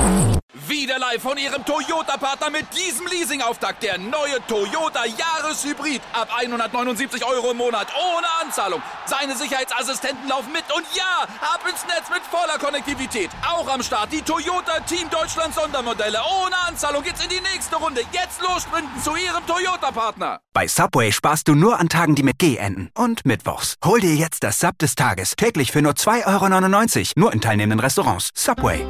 Wieder live von Ihrem Toyota-Partner mit diesem Leasing-Auftakt. Der neue Toyota Jahreshybrid. Ab 179 € im Monat. Ohne Anzahlung. Seine Sicherheitsassistenten laufen mit. Und ja, ab ins Netz mit voller Konnektivität. Auch am Start die Toyota Team Deutschland Sondermodelle. Ohne Anzahlung geht's in die nächste Runde. Jetzt los sprinten zu Ihrem Toyota-Partner. Bei Subway sparst du nur an Tagen, die mit G enden. Und mittwochs. Hol dir jetzt das Sub des Tages. Täglich für nur 2,99 €. Nur in teilnehmenden Restaurants. Subway.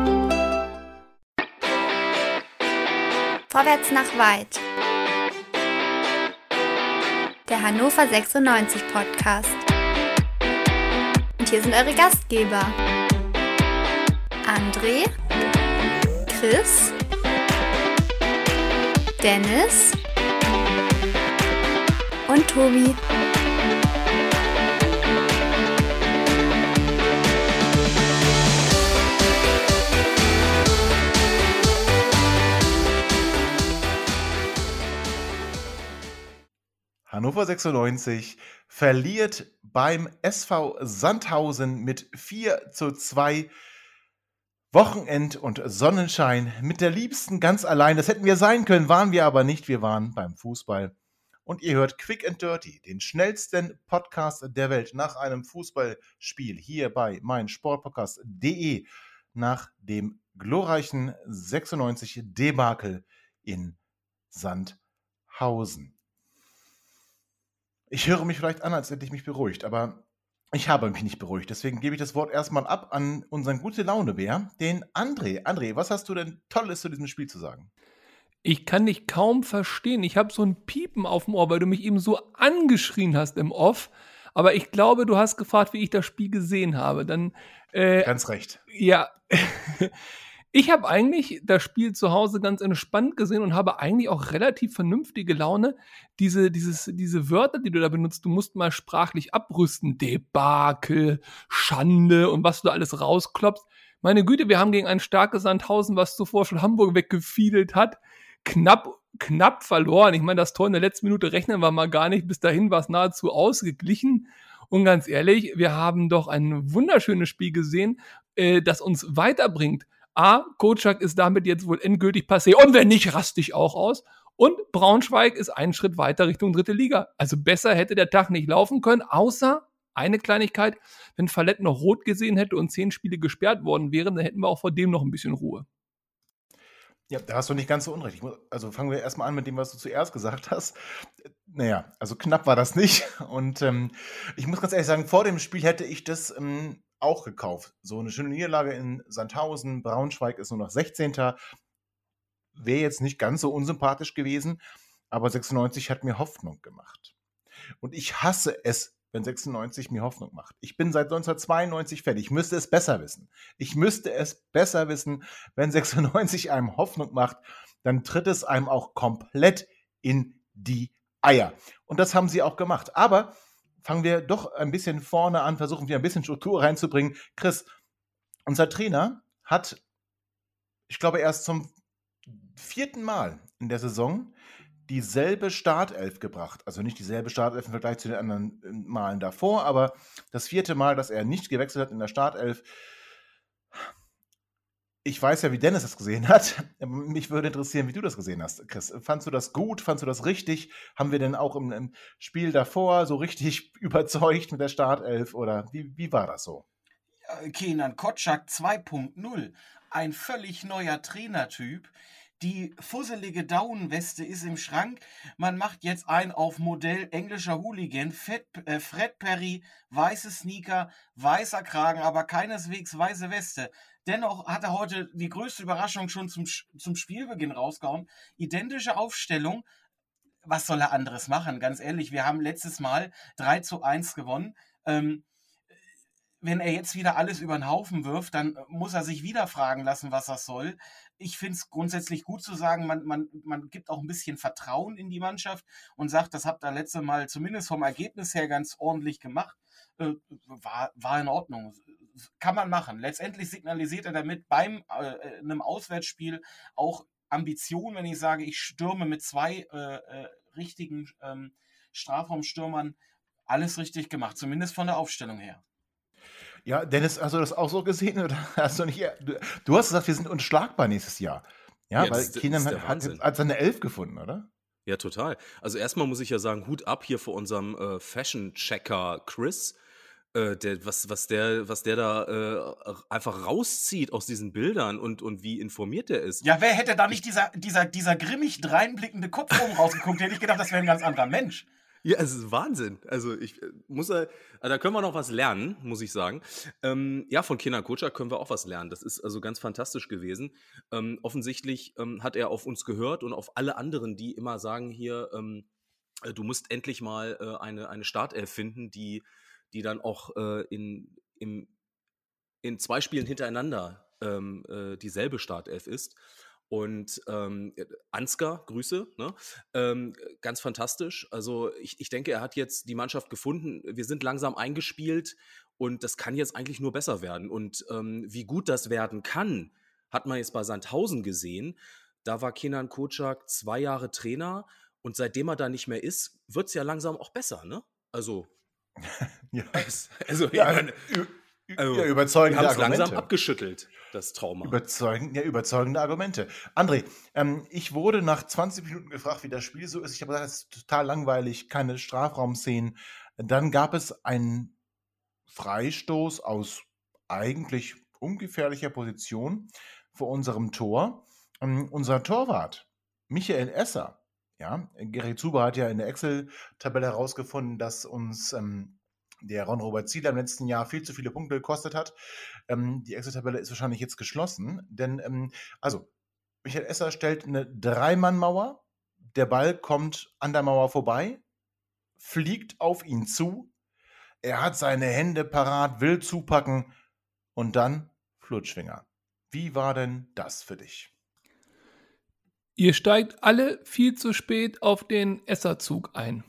Vorwärts nach weit. Der Hannover 96 Podcast. Und hier sind eure Gastgeber. André, Chris, Dennis und Tobi. Hannover 96 verliert beim SV Sandhausen mit 4:2. Wochenend und Sonnenschein mit der Liebsten ganz allein. Das hätten wir sein können, waren wir aber nicht. Wir waren beim Fußball. Und ihr hört Quick and Dirty, den schnellsten Podcast der Welt nach einem Fußballspiel hier bei meinsportpodcast.de nach dem glorreichen 96-Debakel in Sandhausen. Ich höre mich vielleicht an, als hätte ich mich beruhigt, aber ich habe mich nicht beruhigt. Deswegen gebe ich das Wort erstmal ab an unseren Gute-Laune-Bär, den André. André, was hast du denn Tolles zu diesem Spiel zu sagen? Ich kann dich kaum verstehen. Ich habe so ein Piepen auf dem Ohr, weil du mich eben so angeschrien hast im Off. Aber ich glaube, du hast gefragt, wie ich das Spiel gesehen habe. Dann, Ganz recht. Ja, ich habe eigentlich das Spiel zu Hause ganz entspannt gesehen und habe eigentlich auch relativ vernünftige Laune. Diese Wörter, die du da benutzt, du musst mal sprachlich abrüsten. Debakel, Schande und was du da alles rausklopfst. Meine Güte, wir haben gegen ein starkes Sandhausen, was zuvor schon Hamburg weggefiedelt hat, knapp verloren. Ich meine, das Tor in der letzten Minute rechnen wir mal gar nicht. Bis dahin war es nahezu ausgeglichen. Und ganz ehrlich, wir haben doch ein wunderschönes Spiel gesehen, das uns weiterbringt. Kocak ist damit jetzt wohl endgültig passé. Und wenn nicht, raste ich auch aus. Und Braunschweig ist einen Schritt weiter Richtung 3. Liga. Also besser hätte der Tag nicht laufen können, außer eine Kleinigkeit. Wenn Fallett noch rot gesehen hätte und 10 Spiele gesperrt worden wären, dann hätten wir auch vor dem noch ein bisschen Ruhe. Ja, da hast du nicht ganz so unrecht. Also fangen wir erstmal an mit dem, was du zuerst gesagt hast. Naja, also knapp war das nicht. Und ich muss ganz ehrlich sagen, vor dem Spiel hätte ich das auch gekauft. So eine schöne Niederlage in Sandhausen. Braunschweig ist nur noch 16. Wäre jetzt nicht ganz so unsympathisch gewesen, aber 96 hat mir Hoffnung gemacht. Und ich hasse es, wenn 96 mir Hoffnung macht. Ich bin seit 1992 fertig. Ich müsste es besser wissen. Wenn 96 einem Hoffnung macht, dann tritt es einem auch komplett in die Eier. Und das haben sie auch gemacht. Aber fangen wir doch ein bisschen vorne an, versuchen wir ein bisschen Struktur reinzubringen. Chris, unser Trainer hat, ich glaube, erst zum 4. Mal in der Saison dieselbe Startelf gebracht. Also nicht dieselbe Startelf im Vergleich zu den anderen Malen davor, aber das 4. Mal, dass er nicht gewechselt hat in der Startelf. Ich weiß ja, wie Dennis das gesehen hat. Mich würde interessieren, wie du das gesehen hast, Chris. Fandst du das gut? Fandst du das richtig? Haben wir denn auch im Spiel davor so richtig überzeugt mit der Startelf? Oder wie war das so? Kenan Kocak 2.0. Ein völlig neuer Trainertyp. Die fusselige Daunenweste ist im Schrank. Man macht jetzt ein auf Modell englischer Hooligan. Fred Perry, weiße Sneaker, weißer Kragen, aber keineswegs weiße Weste. Dennoch hat er heute die größte Überraschung schon zum Spielbeginn rausgehauen. Identische Aufstellung. Was soll er anderes machen? Ganz ehrlich, wir haben letztes Mal 3:1 gewonnen. Wenn er jetzt wieder alles über den Haufen wirft, dann muss er sich wieder fragen lassen, was das soll. Ich finde es grundsätzlich gut zu sagen, man gibt auch ein bisschen Vertrauen in die Mannschaft und sagt, das habt ihr letzte Mal zumindest vom Ergebnis her ganz ordentlich gemacht. War in Ordnung. Kann man machen. Letztendlich signalisiert er damit beim einem Auswärtsspiel auch Ambition, wenn ich sage, ich stürme mit 2 richtigen Strafraumstürmern. Alles richtig gemacht, zumindest von der Aufstellung her. Ja, Dennis, hast du das auch so gesehen? Oder hast du nicht du hast gesagt, wir sind unschlagbar nächstes Jahr. Ja, Ja, weil das Kenan ist der hat Wahnsinn. seine Elf gefunden, oder? Ja, total. Also erstmal muss ich ja sagen, Hut ab hier vor unserem Fashion-Checker Chris. Was der da einfach rauszieht aus diesen Bildern und wie informiert der ist. Ja, wer hätte da nicht dieser grimmig dreinblickende Kopf oben rausgeguckt, hätte ich gedacht, das wäre ein ganz anderer Mensch. Ja, es ist Wahnsinn. Also ich da können wir noch was lernen, muss ich sagen. Ja, von Kenan Kocak können wir auch was lernen. Das ist also ganz fantastisch gewesen. Offensichtlich hat er auf uns gehört und auf alle anderen, die immer sagen hier, du musst endlich mal eine Startelf finden, die dann auch in 2 Spielen hintereinander dieselbe Startelf ist. Und Ansgar, Grüße, ne? Ganz fantastisch. Also ich denke, er hat jetzt die Mannschaft gefunden. Wir sind langsam eingespielt und das kann jetzt eigentlich nur besser werden. Und wie gut das werden kann, hat man jetzt bei Sandhausen gesehen. Da war Kenan Kocak 2 Jahre Trainer und seitdem er da nicht mehr ist, wird es ja langsam auch besser, ne? Also, Ja, also, ja, ich meine, ja, wir überzeugende haben es langsam Argumente. abgeschüttelt, das Trauma. Überzeugende Argumente. André, ich wurde nach 20 Minuten gefragt, wie das Spiel so ist. Ich habe gesagt, es ist total langweilig, keine Strafraumszenen. Dann gab es einen Freistoß aus eigentlich ungefährlicher Position vor unserem Tor. Unser Torwart, Michael Esser, ja, Gary Zuber hat ja in der Excel-Tabelle herausgefunden, dass uns der Ron-Robert Zieler im letzten Jahr viel zu viele Punkte gekostet hat. Die Excel-Tabelle ist wahrscheinlich jetzt geschlossen, denn also Michael Esser stellt eine Dreimann-Mauer, der Ball kommt an der Mauer vorbei, fliegt auf ihn zu, er hat seine Hände parat, will zupacken und dann Flutschfinger. Wie war denn das für dich? Ihr steigt alle viel zu spät auf den Esser-Zug ein.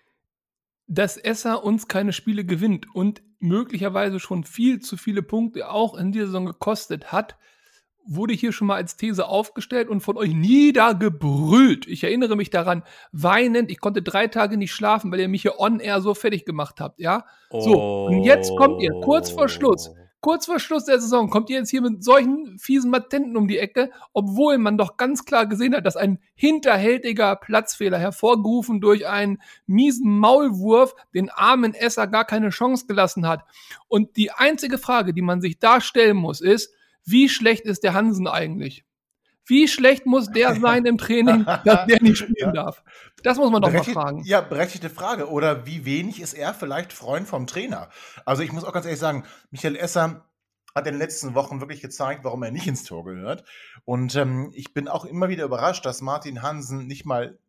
Dass Esser uns keine Spiele gewinnt und möglicherweise schon viel zu viele Punkte auch in dieser Saison gekostet hat, wurde hier schon mal als These aufgestellt und von euch niedergebrüllt. Ich erinnere mich daran, weinend, ich konnte 3 Tage nicht schlafen, weil ihr mich hier on-air so fertig gemacht habt, ja? So, und jetzt kommt ihr, kurz vor Schluss der Saison, kommt ihr jetzt hier mit solchen fiesen Matenten um die Ecke, obwohl man doch ganz klar gesehen hat, dass ein hinterhältiger Platzfehler, hervorgerufen durch einen miesen Maulwurf, den armen Esser gar keine Chance gelassen hat. Und die einzige Frage, die man sich da stellen muss, ist, wie schlecht ist der Hansen eigentlich? Wie schlecht muss der sein im Training, dass der nicht spielen darf? Das muss man doch mal fragen. Ja, berechtigte Frage. Oder wie wenig ist er vielleicht Freund vom Trainer? Also ich muss auch ganz ehrlich sagen, Michael Esser hat in den letzten Wochen wirklich gezeigt, warum er nicht ins Tor gehört. Und ich bin auch immer wieder überrascht, dass Martin Hansen nicht mal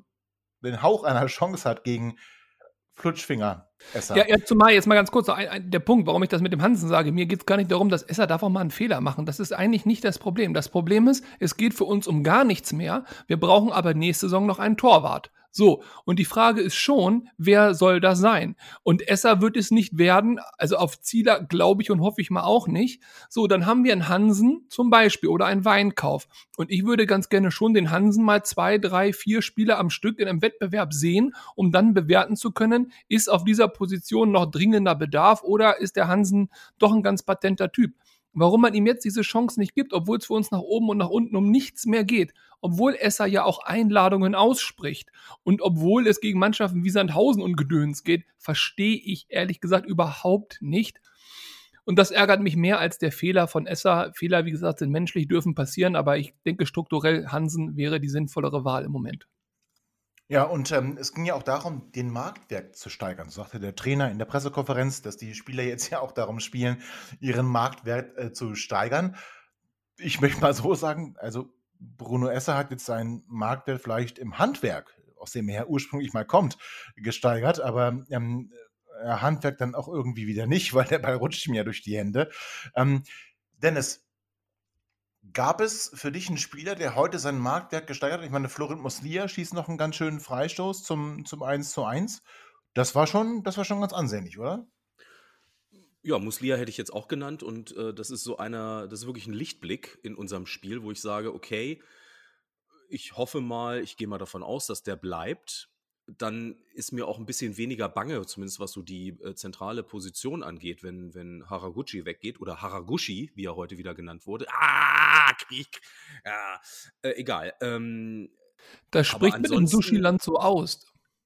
den Hauch einer Chance hat gegen Flutschfinger Esser. Ja, zumal jetzt mal ganz kurz, der Punkt, warum ich das mit dem Hansen sage, mir geht es gar nicht darum, dass Esser darf auch mal einen Fehler machen. Das ist eigentlich nicht das Problem. Das Problem ist, es geht für uns um gar nichts mehr. Wir brauchen aber nächste Saison noch einen Torwart. So, und die Frage ist schon, wer soll das sein? Und Esser wird es nicht werden, also auf Zieler glaube ich und hoffe ich mal auch nicht. So, dann haben wir einen Hansen zum Beispiel oder einen Weinkauf. Und ich würde ganz gerne schon den Hansen mal 2, 3, 4 Spiele am Stück in einem Wettbewerb sehen, um dann bewerten zu können, ist auf dieser Position noch dringender Bedarf oder ist der Hansen doch ein ganz patenter Typ? Warum man ihm jetzt diese Chance nicht gibt, obwohl es für uns nach oben und nach unten um nichts mehr geht, obwohl Esser ja auch Einladungen ausspricht und obwohl es gegen Mannschaften wie Sandhausen und Gedöns geht, verstehe ich ehrlich gesagt überhaupt nicht. Und das ärgert mich mehr als der Fehler von Esser. Fehler, wie gesagt, sind menschlich, dürfen passieren, aber ich denke strukturell Hansen wäre die sinnvollere Wahl im Moment. Ja, und es ging ja auch darum, den Marktwert zu steigern. So sagte der Trainer in der Pressekonferenz, dass die Spieler jetzt ja auch darum spielen, ihren Marktwert zu steigern. Ich möchte mal so sagen, also Bruno Esser hat jetzt seinen Marktwert vielleicht im Handwerk, aus dem er ursprünglich mal kommt, gesteigert, aber Handwerk dann auch irgendwie wieder nicht, weil der Ball rutscht ihm ja durch die Hände. Dennis, gab es für dich einen Spieler, der heute seinen Marktwert gesteigert hat? Ich meine, Florent Muslia schießt noch einen ganz schönen Freistoß zum 1:1. Das war schon ganz ansehnlich, oder? Ja, Muslia hätte ich jetzt auch genannt und das ist wirklich ein Lichtblick in unserem Spiel, wo ich sage, okay, ich gehe mal davon aus, dass der bleibt. dann ist mir auch ein bisschen weniger bange, zumindest was so die zentrale Position angeht, wenn Haraguchi weggeht oder Haraguchi, wie er heute wieder genannt wurde. Krieg. Ja, egal. Das spricht mit dem Sushi-Land so aus.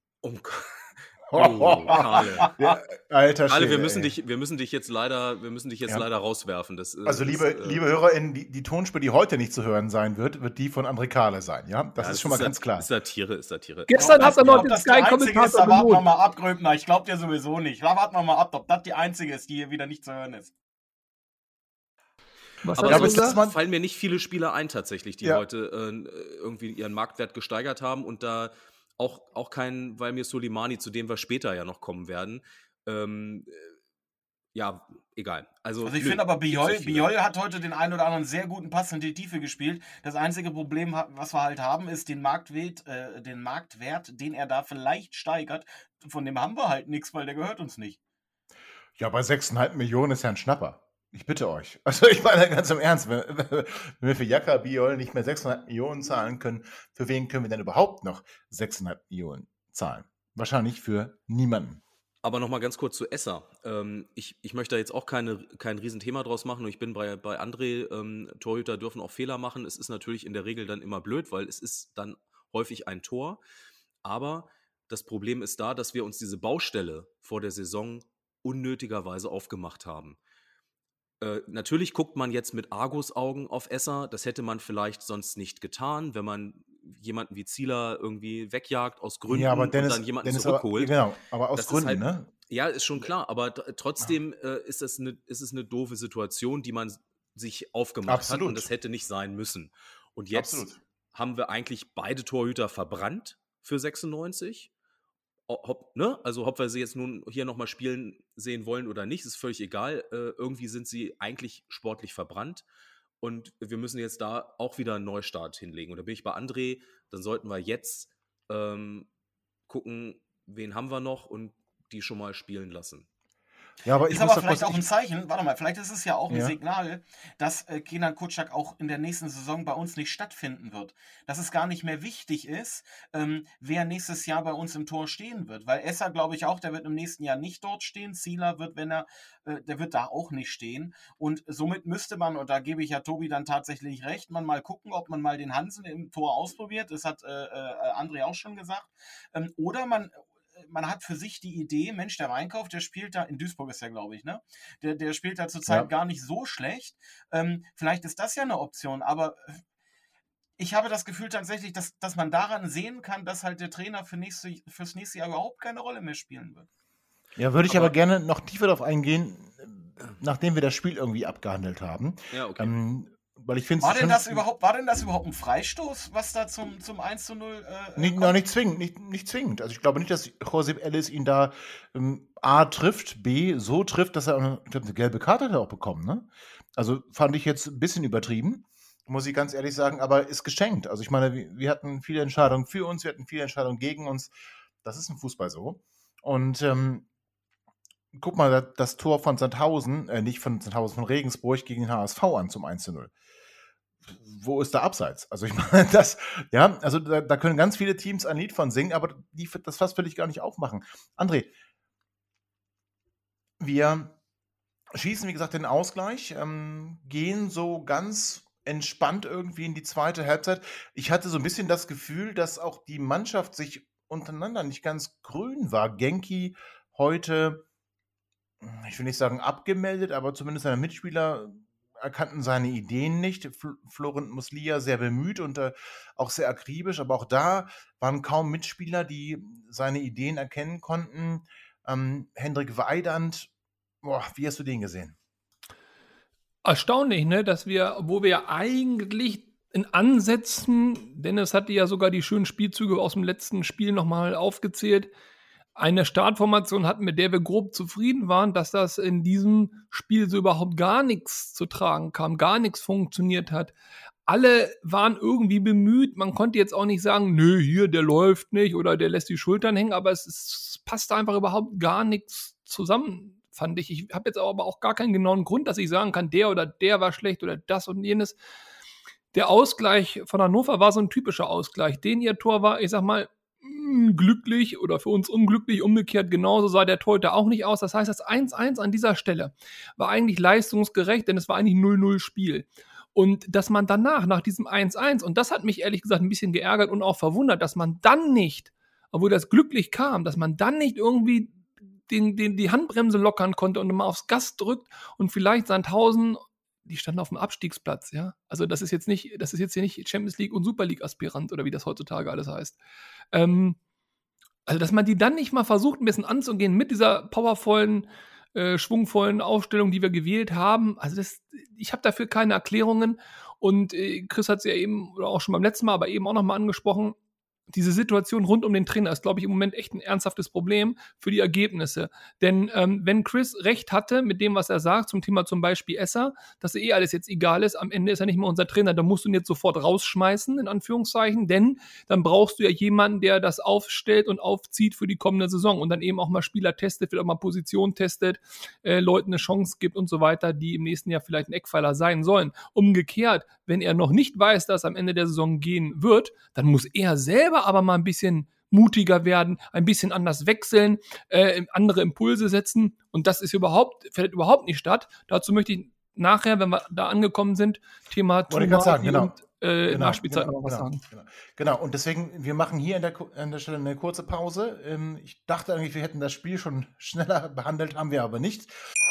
Karle. Ja, alter Karle, Schwede, wir müssen dich jetzt leider rauswerfen. Also liebe HörerInnen, die Tonspur, die heute nicht zu hören sein wird die von André Karle sein, ja? Das ist schon mal ganz klar. Ist Satire. Gestern hat er noch den Sky-Kommentator Sky-Kommentator warten wir mal ab, Gröbner. Ich glaube dir sowieso nicht. Warten wir mal ab, ob das die einzige ist, die hier wieder nicht zu hören ist. Was Aber hat er sonst gesagt? fallen mir nicht viele Spieler ein tatsächlich, die heute irgendwie ihren Marktwert gesteigert haben und da auch kein, weil mir Soleimani, zu dem wir später ja noch kommen werden, ja, egal. Also ich finde aber, Biol hat heute den einen oder anderen sehr guten Pass in die Tiefe gespielt. Das einzige Problem, was wir halt haben, ist den Marktwert, den er da vielleicht steigert. Von dem haben wir halt nichts, weil der gehört uns nicht. Ja, bei 6,5 Millionen ist ja ein Schnapper. Ich bitte euch. Also ich meine ganz im Ernst, wenn wir für Jaka Biol nicht mehr 6,5 Millionen zahlen können, für wen können wir denn überhaupt noch 6,5 Millionen zahlen? Wahrscheinlich für niemanden. Aber nochmal ganz kurz zu Esser. Ich möchte da jetzt auch kein Riesenthema draus machen und ich bin bei André, Torhüter dürfen auch Fehler machen. Es ist natürlich in der Regel dann immer blöd, weil es ist dann häufig ein Tor. Aber das Problem ist da, dass wir uns diese Baustelle vor der Saison unnötigerweise aufgemacht haben. Natürlich guckt man jetzt mit Argusaugen auf Esser. Das hätte man vielleicht sonst nicht getan, wenn man jemanden wie Zieler irgendwie wegjagt aus Gründen aber Dennis, und dann jemanden Dennis zurückholt. aber aus Das ist Gründen, halt, ne? Ja, ist schon klar, aber trotzdem ist es eine doofe Situation, die man sich aufgemacht hat und das hätte nicht sein müssen. Und jetzt haben wir eigentlich beide Torhüter verbrannt für 96. Also ob wir sie jetzt nun hier nochmal spielen sehen wollen oder nicht, ist völlig egal. Irgendwie sind sie eigentlich sportlich verbrannt und wir müssen jetzt da auch wieder einen Neustart hinlegen. Und da bin ich bei André, dann sollten wir jetzt gucken, wen haben wir noch und die schon mal spielen lassen. Ja, aber ist aber vielleicht auch ein Zeichen, warte mal, vielleicht ist es ja auch ein Signal, dass Kenan Kutschak auch in der nächsten Saison bei uns nicht stattfinden wird. Dass es gar nicht mehr wichtig ist, wer nächstes Jahr bei uns im Tor stehen wird. Weil Esser, glaube ich auch, der wird im nächsten Jahr nicht dort stehen. Zieler wird, der wird da auch nicht stehen. Und somit müsste man, und da gebe ich ja Tobi dann tatsächlich recht, man mal gucken, ob man mal den Hansen im Tor ausprobiert. Das hat André auch schon gesagt. Oder man hat für sich die Idee, Mensch, der Weinkauf, der spielt da, in Duisburg ist der, glaube ich, ne? Der spielt da zurzeit gar nicht so schlecht. Vielleicht ist das ja eine Option, aber ich habe das Gefühl tatsächlich, dass man daran sehen kann, dass halt der Trainer fürs nächste Jahr überhaupt keine Rolle mehr spielen wird. Ja, würde ich aber gerne noch tiefer darauf eingehen, nachdem wir das Spiel irgendwie abgehandelt haben. Ja, okay. Weil ich finde, war denn das überhaupt ein Freistoß, was da zum 1:0 nicht zwingend. Also ich glaube nicht, dass Josep Ellis ihn da A trifft, B so trifft, dass er eine gelbe Karte hat er auch bekommen. Ne? Also fand ich jetzt ein bisschen übertrieben, muss ich ganz ehrlich sagen, aber ist geschenkt. Also ich meine, wir hatten viele Entscheidungen für uns, wir hatten viele Entscheidungen gegen uns. Das ist im Fußball so. Und guck mal, das Tor von Sandhausen, nicht von Sandhausen, von Regensburg gegen den HSV an zum 1:0. Wo ist da Abseits? Also ich meine, also da können ganz viele Teams ein Lied von singen, aber das Fass will ich gar nicht aufmachen. André, wir schießen, wie gesagt, den Ausgleich, gehen so ganz entspannt irgendwie in die zweite Halbzeit. Ich hatte so ein bisschen das Gefühl, dass auch die Mannschaft sich untereinander nicht ganz grün war. Genki heute, ich will nicht sagen abgemeldet, aber zumindest seine Mitspieler erkannten seine Ideen nicht. Florent Muslia sehr bemüht und auch sehr akribisch, aber auch da waren kaum Mitspieler, die seine Ideen erkennen konnten. Hendrik Weidand, wie hast du den gesehen? Erstaunlich, ne, dass wo wir eigentlich in Ansätzen, Dennis hatte ja sogar die schönen Spielzüge aus dem letzten Spiel nochmal aufgezählt, eine Startformation hatten, mit der wir grob zufrieden waren, dass das in diesem Spiel so überhaupt gar nichts zu tragen kam, gar nichts funktioniert hat. Alle waren irgendwie bemüht, man konnte jetzt auch nicht sagen, nö, hier, der läuft nicht oder der lässt die Schultern hängen, aber es passte einfach überhaupt gar nichts zusammen, fand ich. Ich habe jetzt aber auch gar keinen genauen Grund, dass ich sagen kann, der oder der war schlecht oder das und jenes. Der Ausgleich von Hannover war so ein typischer Ausgleich. Ihr Tor war, ich sag mal, glücklich oder für uns unglücklich. Umgekehrt genauso sah der Torhüter auch nicht aus. Das heißt, das 1-1 an dieser Stelle war eigentlich leistungsgerecht, denn es war eigentlich 0-0 Spiel. Und dass man danach, nach diesem 1-1, und das hat mich ehrlich gesagt ein bisschen geärgert und auch verwundert, dass man dann nicht, obwohl das glücklich kam, dass man dann nicht irgendwie die Handbremse lockern konnte und mal aufs Gas drückt und vielleicht Sandhausen, die standen auf dem Abstiegsplatz, ja. Also das ist jetzt hier nicht Champions League und Super League Aspirant oder wie das heutzutage alles heißt. Also dass man die dann nicht mal versucht, ein bisschen anzugehen mit dieser powervollen, schwungvollen Aufstellung, die wir gewählt haben. Also ich habe dafür keine Erklärungen und Chris hat es ja eben oder auch schon beim letzten Mal, aber eben auch nochmal angesprochen. Diese Situation rund um den Trainer ist, glaube ich, im Moment echt ein ernsthaftes Problem für die Ergebnisse. Denn wenn Chris recht hatte mit dem, was er sagt, zum Thema zum Beispiel Esser, dass alles jetzt egal ist, am Ende ist er nicht mehr unser Trainer, dann musst du ihn jetzt sofort rausschmeißen, in Anführungszeichen, denn dann brauchst du ja jemanden, der das aufstellt und aufzieht für die kommende Saison und dann eben auch mal Spieler testet, vielleicht auch mal Position testet, Leuten eine Chance gibt und so weiter, die im nächsten Jahr vielleicht ein Eckpfeiler sein sollen. Umgekehrt, wenn er noch nicht weiß, dass am Ende der Saison gehen wird, dann muss er selber aber mal ein bisschen mutiger werden, ein bisschen anders wechseln, andere Impulse setzen und das ist findet überhaupt nicht statt. Dazu möchte ich nachher, wenn wir da angekommen sind, Thema Tumati und Nachspielzeit noch was sagen. Genau, und deswegen, wir machen hier an der Stelle eine kurze Pause. Ich dachte eigentlich, wir hätten das Spiel schon schneller behandelt, haben wir aber nicht.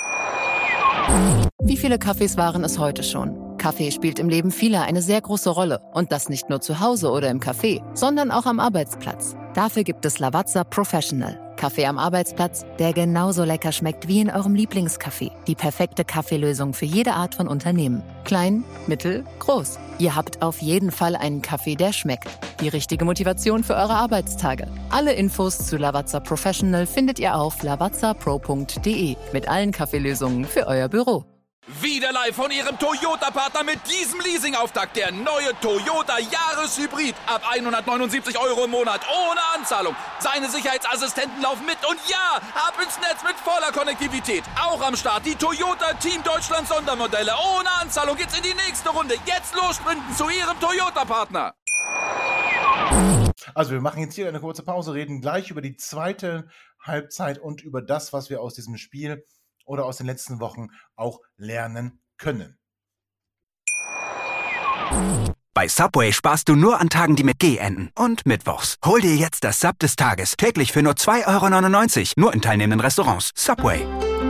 Wie viele Kaffees waren es heute schon? Kaffee spielt im Leben vieler eine sehr große Rolle. Und das nicht nur zu Hause oder im Café, sondern auch am Arbeitsplatz. Dafür gibt es Lavazza Professional. Kaffee am Arbeitsplatz, der genauso lecker schmeckt wie in eurem Lieblingscafé. Die perfekte Kaffeelösung für jede Art von Unternehmen. Klein, mittel, groß. Ihr habt auf jeden Fall einen Kaffee, der schmeckt. Die richtige Motivation für eure Arbeitstage. Alle Infos zu Lavazza Professional findet ihr auf lavazzapro.de mit allen Kaffeelösungen für euer Büro. Wieder live von Ihrem Toyota-Partner mit diesem Leasing-Auftakt. Der neue Toyota Jahreshybrid. Ab 179 € im Monat. Ohne Anzahlung. Seine Sicherheitsassistenten laufen mit. Und ja, ab ins Netz mit voller Konnektivität. Auch am Start die Toyota Team Deutschland Sondermodelle. Ohne Anzahlung geht's in die nächste Runde. Jetzt los sprinten zu Ihrem Toyota-Partner. Also wir machen jetzt hier eine kurze Pause, reden gleich über die zweite Halbzeit und über das, was wir aus diesem Spiel oder aus den letzten Wochen auch lernen können. Bei Subway sparst du nur an Tagen, die mit G enden. Und mittwochs. Hol dir jetzt das Sub des Tages. Täglich für nur 2,99 €. Nur in teilnehmenden Restaurants. Subway.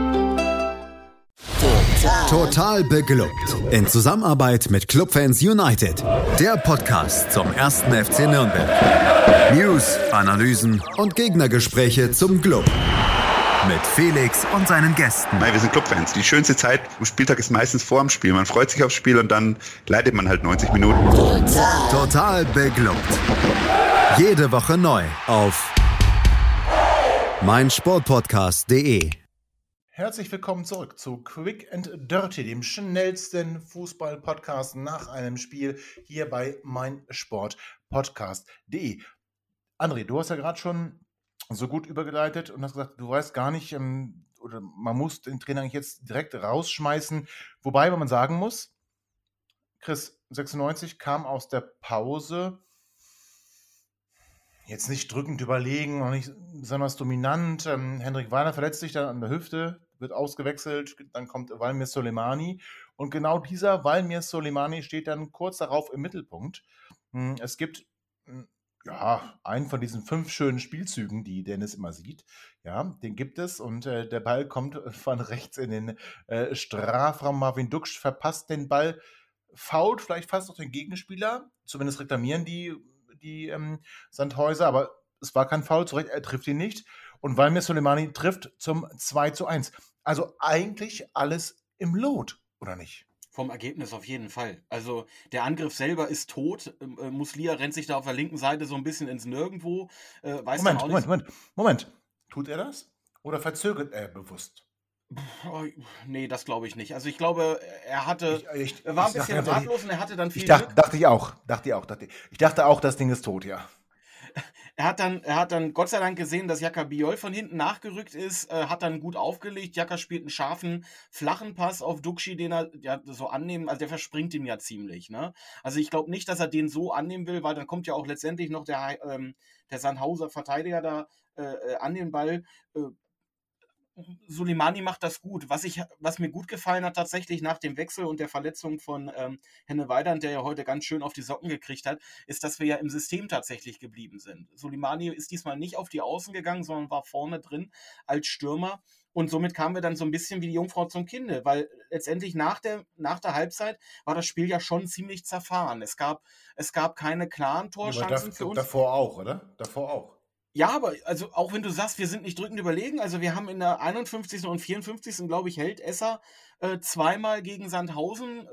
Total beglückt. In Zusammenarbeit mit Clubfans United. Der Podcast zum 1. FC Nürnberg. News, Analysen und Gegnergespräche zum Club. Mit Felix und seinen Gästen. Nein, wir sind Clubfans. Die schönste Zeit am Spieltag ist meistens vor dem Spiel. Man freut sich aufs Spiel und dann leidet man halt 90 Minuten. Total beglückt. Jede Woche neu auf meinsportpodcast.de. Herzlich willkommen zurück zu Quick and Dirty, dem schnellsten Fußball-Podcast nach einem Spiel hier bei meinsportpodcast.de. André, du hast ja gerade schon so gut übergeleitet und hast gesagt, du weißt gar nicht, oder man muss den Trainer eigentlich jetzt direkt rausschmeißen. Wobei man sagen muss, Chris 96 kam aus der Pause jetzt nicht drückend überlegen, noch nicht besonders dominant. Hendrik Weiler verletzt sich dann an der Hüfte, wird ausgewechselt, dann kommt Valmir Soleimani und genau dieser Valmir Soleimani steht dann kurz darauf im Mittelpunkt. Es gibt einen von diesen 5 schönen Spielzügen, die Dennis immer sieht. Ja, den gibt es und der Ball kommt von rechts in den Strafraum. Marvin Duksch verpasst den Ball, foult vielleicht fast noch den Gegenspieler. Zumindest reklamieren die Sandhäuser, aber es war kein Foul, zu Recht, er trifft ihn nicht. Und Valmir Soleimani trifft zum 2:1. Also eigentlich alles im Lot, oder nicht? Vom Ergebnis auf jeden Fall. Also der Angriff selber ist tot. Muslia rennt sich da auf der linken Seite so ein bisschen ins Nirgendwo. Moment. Tut er das? Oder verzögert er bewusst? Nee, das glaube ich nicht. Also ich glaube, er war ein bisschen ratlos und er hatte dann viel Glück. Dachte ich auch. Ich dachte auch, das Ding ist tot, ja. Er hat dann Gott sei Dank gesehen, dass Jaka Biol von hinten nachgerückt ist, hat dann gut aufgelegt. Jaka spielt einen scharfen, flachen Pass auf Duxi, den er ja so annehmen, also der verspringt ihm ja ziemlich, ne? Also ich glaube nicht, dass er den so annehmen will, weil dann kommt ja auch letztendlich noch der Sandhauser Verteidiger da an den Ball. Soleimani macht das gut. Was mir gut gefallen hat tatsächlich nach dem Wechsel und der Verletzung von Henne Weidand, der ja heute ganz schön auf die Socken gekriegt hat, ist, dass wir ja im System tatsächlich geblieben sind. Soleimani ist diesmal nicht auf die Außen gegangen, sondern war vorne drin als Stürmer. Und somit kamen wir dann so ein bisschen wie die Jungfrau zum Kinde, weil letztendlich nach der Halbzeit war das Spiel ja schon ziemlich zerfahren. Es gab keine klaren Torchancen für uns. Davor auch, oder? Davor auch. Ja, aber also auch wenn du sagst, wir sind nicht drückend überlegen, also wir haben in der 51. und 54. glaube ich, hält Esser zweimal gegen Sandhausen.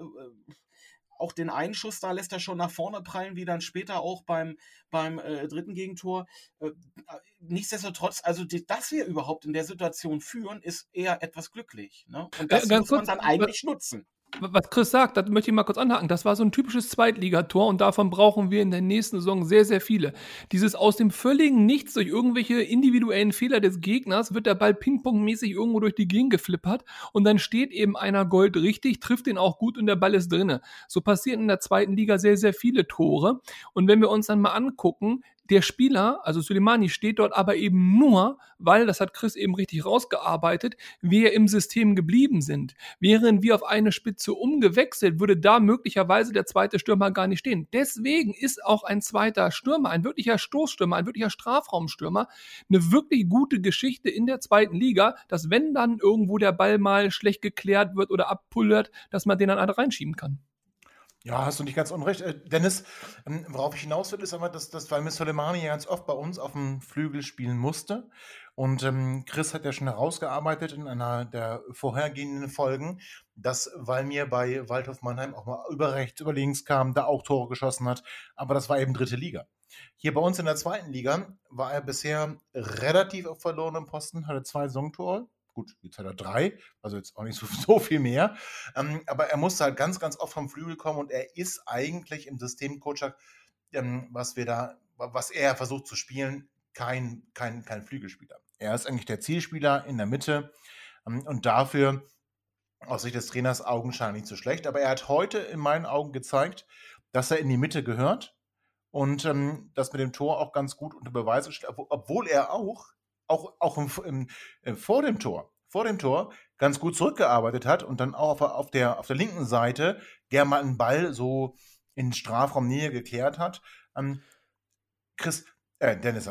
Auch den einen Schuss da lässt er schon nach vorne prallen, wie dann später auch beim dritten Gegentor. Nichtsdestotrotz, also dass wir überhaupt in der Situation führen, ist eher etwas glücklich. Ne? Und das muss man dann eigentlich nutzen. Was Chris sagt, das möchte ich mal kurz anhaken. Das war so ein typisches Zweitligator und davon brauchen wir in der nächsten Saison sehr, sehr viele. Dieses aus dem völligen Nichts durch irgendwelche individuellen Fehler des Gegners wird der Ball pingpongmäßig irgendwo durch die Gegend geflippert und dann steht eben einer goldrichtig, trifft den auch gut und der Ball ist drinne. So passieren in der zweiten Liga sehr, sehr viele Tore. Und wenn wir uns dann mal angucken, der Spieler, also Soleimani, steht dort aber eben nur, weil, das hat Chris eben richtig rausgearbeitet, wir im System geblieben sind. Wären wir auf eine Spitze umgewechselt, würde da möglicherweise der zweite Stürmer gar nicht stehen. Deswegen ist auch ein zweiter Stürmer, ein wirklicher Stoßstürmer, ein wirklicher Strafraumstürmer, eine wirklich gute Geschichte in der zweiten Liga, dass wenn dann irgendwo der Ball mal schlecht geklärt wird oder abpullert, dass man den dann reinschieben kann. Ja, hast du nicht ganz unrecht. Dennis, worauf ich hinaus will, ist aber, dass weil Soleimani ja ganz oft bei uns auf dem Flügel spielen musste. Und Chris hat ja schon herausgearbeitet in einer der vorhergehenden Folgen, dass Walmir bei Waldhof Mannheim auch mal über rechts, über links kam, da auch Tore geschossen hat. Aber das war eben dritte Liga. Hier bei uns in der zweiten Liga war er bisher relativ auf verlorenem Posten, hatte 2 Saisontore. Gut, jetzt hat er 3, also jetzt auch nicht so viel mehr. Aber er musste halt ganz, ganz oft vom Flügel kommen und er ist eigentlich im System Kocak, was er versucht zu spielen, kein Flügelspieler. Er ist eigentlich der Zielspieler in der Mitte und dafür aus Sicht des Trainers augenscheinlich nicht so schlecht. Aber er hat heute in meinen Augen gezeigt, dass er in die Mitte gehört und das mit dem Tor auch ganz gut unter Beweis stellt, obwohl er auch vor dem Tor ganz gut zurückgearbeitet hat und dann auch auf der linken Seite gerne mal einen Ball so in Strafraumnähe geklärt hat. Dennis,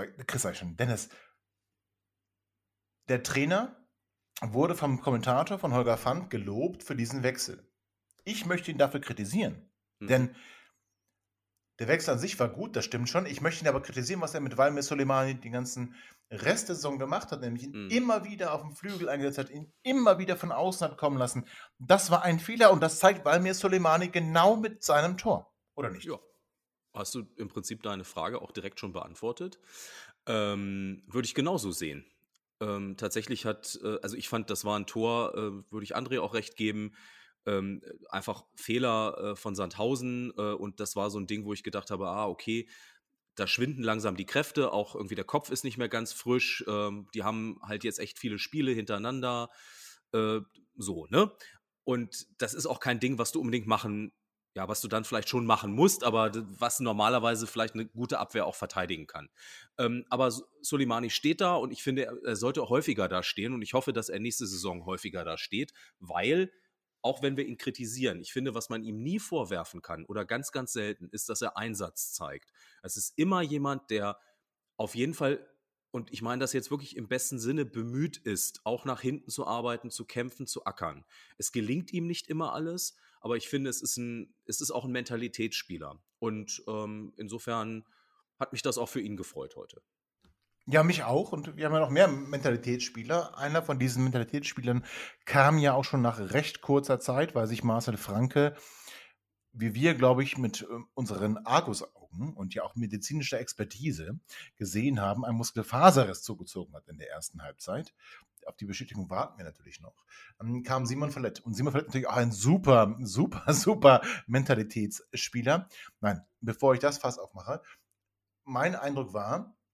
der Trainer wurde vom Kommentator von Holger Fand gelobt für diesen Wechsel. Ich möchte ihn dafür kritisieren, denn der Wechsel an sich war gut, das stimmt schon. Ich möchte ihn aber kritisieren, was er mit Walmir Soleimani die ganzen Rest der Saison gemacht hat, nämlich ihn immer wieder auf dem Flügel eingesetzt hat, ihn immer wieder von außen hat kommen lassen. Das war ein Fehler und das zeigt Walmir Soleimani genau mit seinem Tor, oder nicht? Ja. Hast du im Prinzip deine Frage auch direkt schon beantwortet? Würde ich genauso sehen. Tatsächlich also ich fand, das war ein Tor, würde ich André auch recht geben, einfach Fehler von Sandhausen und das war so ein Ding, wo ich gedacht habe, okay, da schwinden langsam die Kräfte, auch irgendwie der Kopf ist nicht mehr ganz frisch, die haben halt jetzt echt viele Spiele hintereinander, so, ne? Und das ist auch kein Ding, was du unbedingt was du dann vielleicht schon machen musst, aber was normalerweise vielleicht eine gute Abwehr auch verteidigen kann. Aber Soleimani steht da und ich finde, er sollte häufiger da stehen und ich hoffe, dass er nächste Saison häufiger da steht, weil auch wenn wir ihn kritisieren, ich finde, was man ihm nie vorwerfen kann oder ganz, ganz selten, ist, dass er Einsatz zeigt. Es ist immer jemand, der auf jeden Fall, und ich meine das jetzt wirklich im besten Sinne, bemüht ist, auch nach hinten zu arbeiten, zu kämpfen, zu ackern. Es gelingt ihm nicht immer alles, aber ich finde, es ist auch ein Mentalitätsspieler. Und insofern hat mich das auch für ihn gefreut heute. Ja, mich auch. Und wir haben ja noch mehr Mentalitätsspieler. Einer von diesen Mentalitätsspielern kam ja auch schon nach recht kurzer Zeit, weil sich Marcel Franke, wie wir, glaube ich, mit unseren Argusaugen und ja auch medizinischer Expertise gesehen haben, einen Muskelfaserriss zugezogen hat in der ersten Halbzeit. Auf die Bestätigung warten wir natürlich noch. Dann kam Simon Verlet. Und Simon Verlet natürlich auch ein super, super, super Mentalitätsspieler. Nein, bevor ich das Fass aufmache, mein Eindruck war,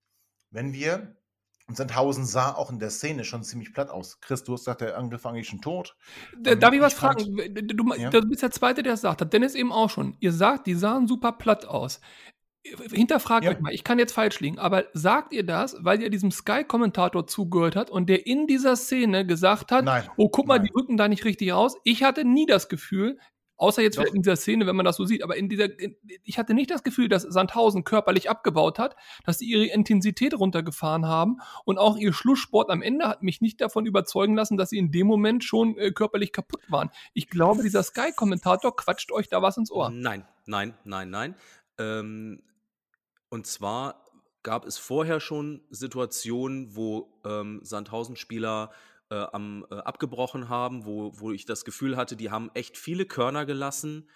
Und Sandhausen sah auch in der Szene schon ziemlich platt aus. Chris, du hast gesagt, der Angriff war eigentlich schon tot. Darf ich was ich fand- fragen? Ja. Du bist der Zweite, der es sagt. Hat Dennis eben auch schon. Ihr sagt, die sahen super platt aus. Hinterfragt Ja. euch mal, ich kann jetzt falsch liegen, aber sagt ihr das, weil ihr diesem Sky-Kommentator zugehört habt und der in dieser Szene gesagt hat, Nein. oh, guck mal, Nein. die rücken da nicht richtig aus. Ich hatte nie das Gefühl, außer jetzt Doch. vielleicht in dieser Szene, wenn man das so sieht, aber ich hatte nicht das Gefühl, dass Sandhausen körperlich abgebaut hat, dass sie ihre Intensität runtergefahren haben und auch ihr Schlusssport am Ende hat mich nicht davon überzeugen lassen, dass sie in dem Moment schon körperlich kaputt waren. Ich glaube, dieser Sky-Kommentator quatscht euch da was ins Ohr. Nein. Und zwar gab es vorher schon Situationen, wo Sandhausen-Spieler abgebrochen haben, wo ich das Gefühl hatte, die haben echt viele Körner gelassen,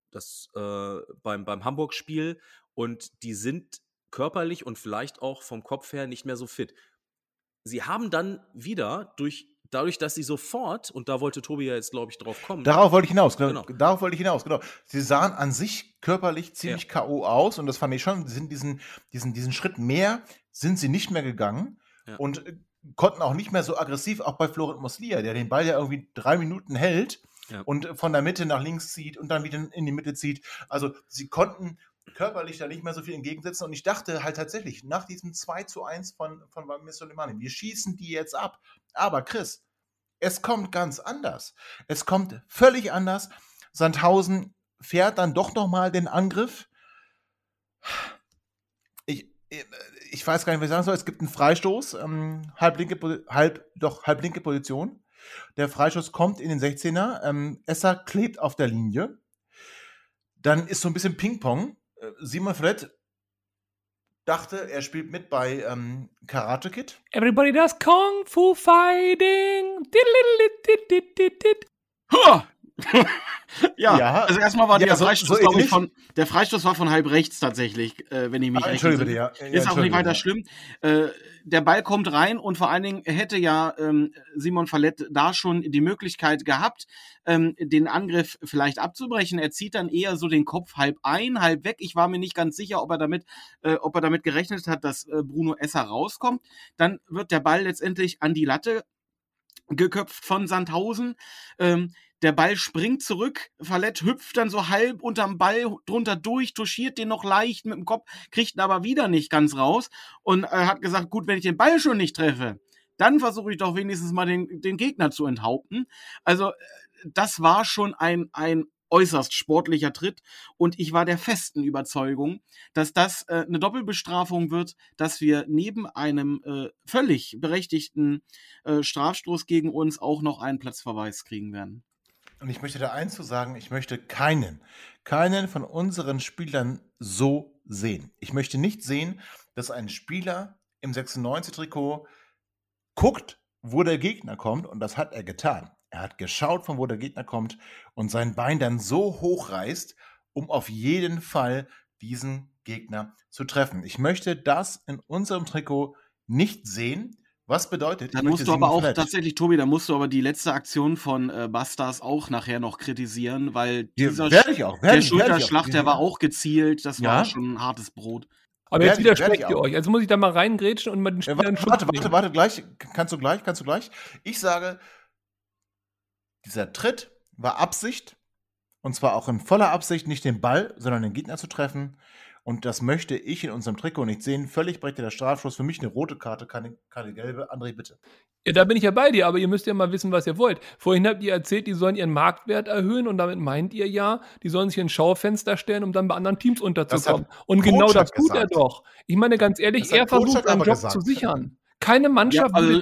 beim Hamburg-Spiel, und die sind körperlich und vielleicht auch vom Kopf her nicht mehr so fit. Sie haben dann wieder dadurch, dass sie sofort, und da wollte Tobi ja jetzt, glaube ich, drauf kommen. Darauf wollte ich hinaus, Genau. Darauf wollte ich hinaus, genau. Sie sahen an sich körperlich ziemlich K.O. aus und das fand ich schon, sie sind diesen Schritt mehr sind sie nicht mehr gegangen und konnten auch nicht mehr so aggressiv, auch bei Florent Moslia, der den Ball ja irgendwie 3 Minuten hält und von der Mitte nach links zieht und dann wieder in die Mitte zieht. Also sie konnten körperlich da nicht mehr so viel entgegensetzen und ich dachte halt tatsächlich, nach diesem 2:1 von Wamir Soleimani, wir schießen die jetzt ab. Aber Chris, es kommt ganz anders. Es kommt völlig anders. Sandhausen fährt dann doch nochmal den Angriff. Ich weiß gar nicht, was ich sagen soll. Es gibt einen Freistoß, halblinke Position. Der Freistoß kommt in den 16er. Esser klebt auf der Linie. Dann ist so ein bisschen Ping-Pong. Simon Fred dachte, er spielt mit bei Karate Kid. Everybody does Kung Fu Fighting. Ja, also erstmal war der Freistoß, glaube ich, ähnlich. der Freistoß war von halb rechts tatsächlich, wenn ich mich recht Entschuldige entsinne. bitte, ja. Ist auch nicht weiter schlimm. Der Ball kommt rein und vor allen Dingen hätte ja Simon Fallet da schon die Möglichkeit gehabt, den Angriff vielleicht abzubrechen. Er zieht dann eher so den Kopf halb ein, halb weg. Ich war mir nicht ganz sicher, ob er damit gerechnet hat, dass Bruno Esser rauskommt. Dann wird der Ball letztendlich an die Latte geköpft von Sandhausen. Der Ball springt zurück, Fallet hüpft dann so halb unterm Ball drunter durch, touchiert den noch leicht mit dem Kopf, kriegt ihn aber wieder nicht ganz raus und hat gesagt, gut, wenn ich den Ball schon nicht treffe, dann versuche ich doch wenigstens mal den Gegner zu enthaupten. Also das war schon ein äußerst sportlicher Tritt und ich war der festen Überzeugung, dass das eine Doppelbestrafung wird, dass wir neben einem völlig berechtigten Strafstoß gegen uns auch noch einen Platzverweis kriegen werden. Und ich möchte da eins zu sagen, ich möchte keinen von unseren Spielern so sehen. Ich möchte nicht sehen, dass ein Spieler im 96-Trikot guckt, wo der Gegner kommt, und das hat er getan. Er hat geschaut, von wo der Gegner kommt und sein Bein dann so hoch reißt, um auf jeden Fall diesen Gegner zu treffen. Ich möchte das in unserem Trikot nicht sehen. Was bedeutet? Dann musst du aber auch tatsächlich, Tobi, da musst du aber die letzte Aktion von Bastas auch nachher noch kritisieren, weil der Schulterschlag, der war auch gezielt, das war schon ein hartes Brot. Aber jetzt widersprecht ihr euch. Also muss ich da mal reingrätschen und mal den Spielern Warte, gleich. Kannst du gleich. Ich sage, dieser Tritt war Absicht, und zwar auch in voller Absicht, nicht den Ball, sondern den Gegner zu treffen. Und das möchte ich in unserem Trikot nicht sehen. Völlig berechtigter Strafstoß. Für mich eine rote Karte, keine gelbe. André, bitte. Ja, da bin ich ja bei dir, aber ihr müsst ja mal wissen, was ihr wollt. Vorhin habt ihr erzählt, die sollen ihren Marktwert erhöhen und damit meint ihr ja, die sollen sich in ein Schaufenster stellen, um dann bei anderen Teams unterzukommen. Und genau das tut er doch. Ich meine, ganz ehrlich, er versucht seinen Job zu sichern. Keine Mannschaft aber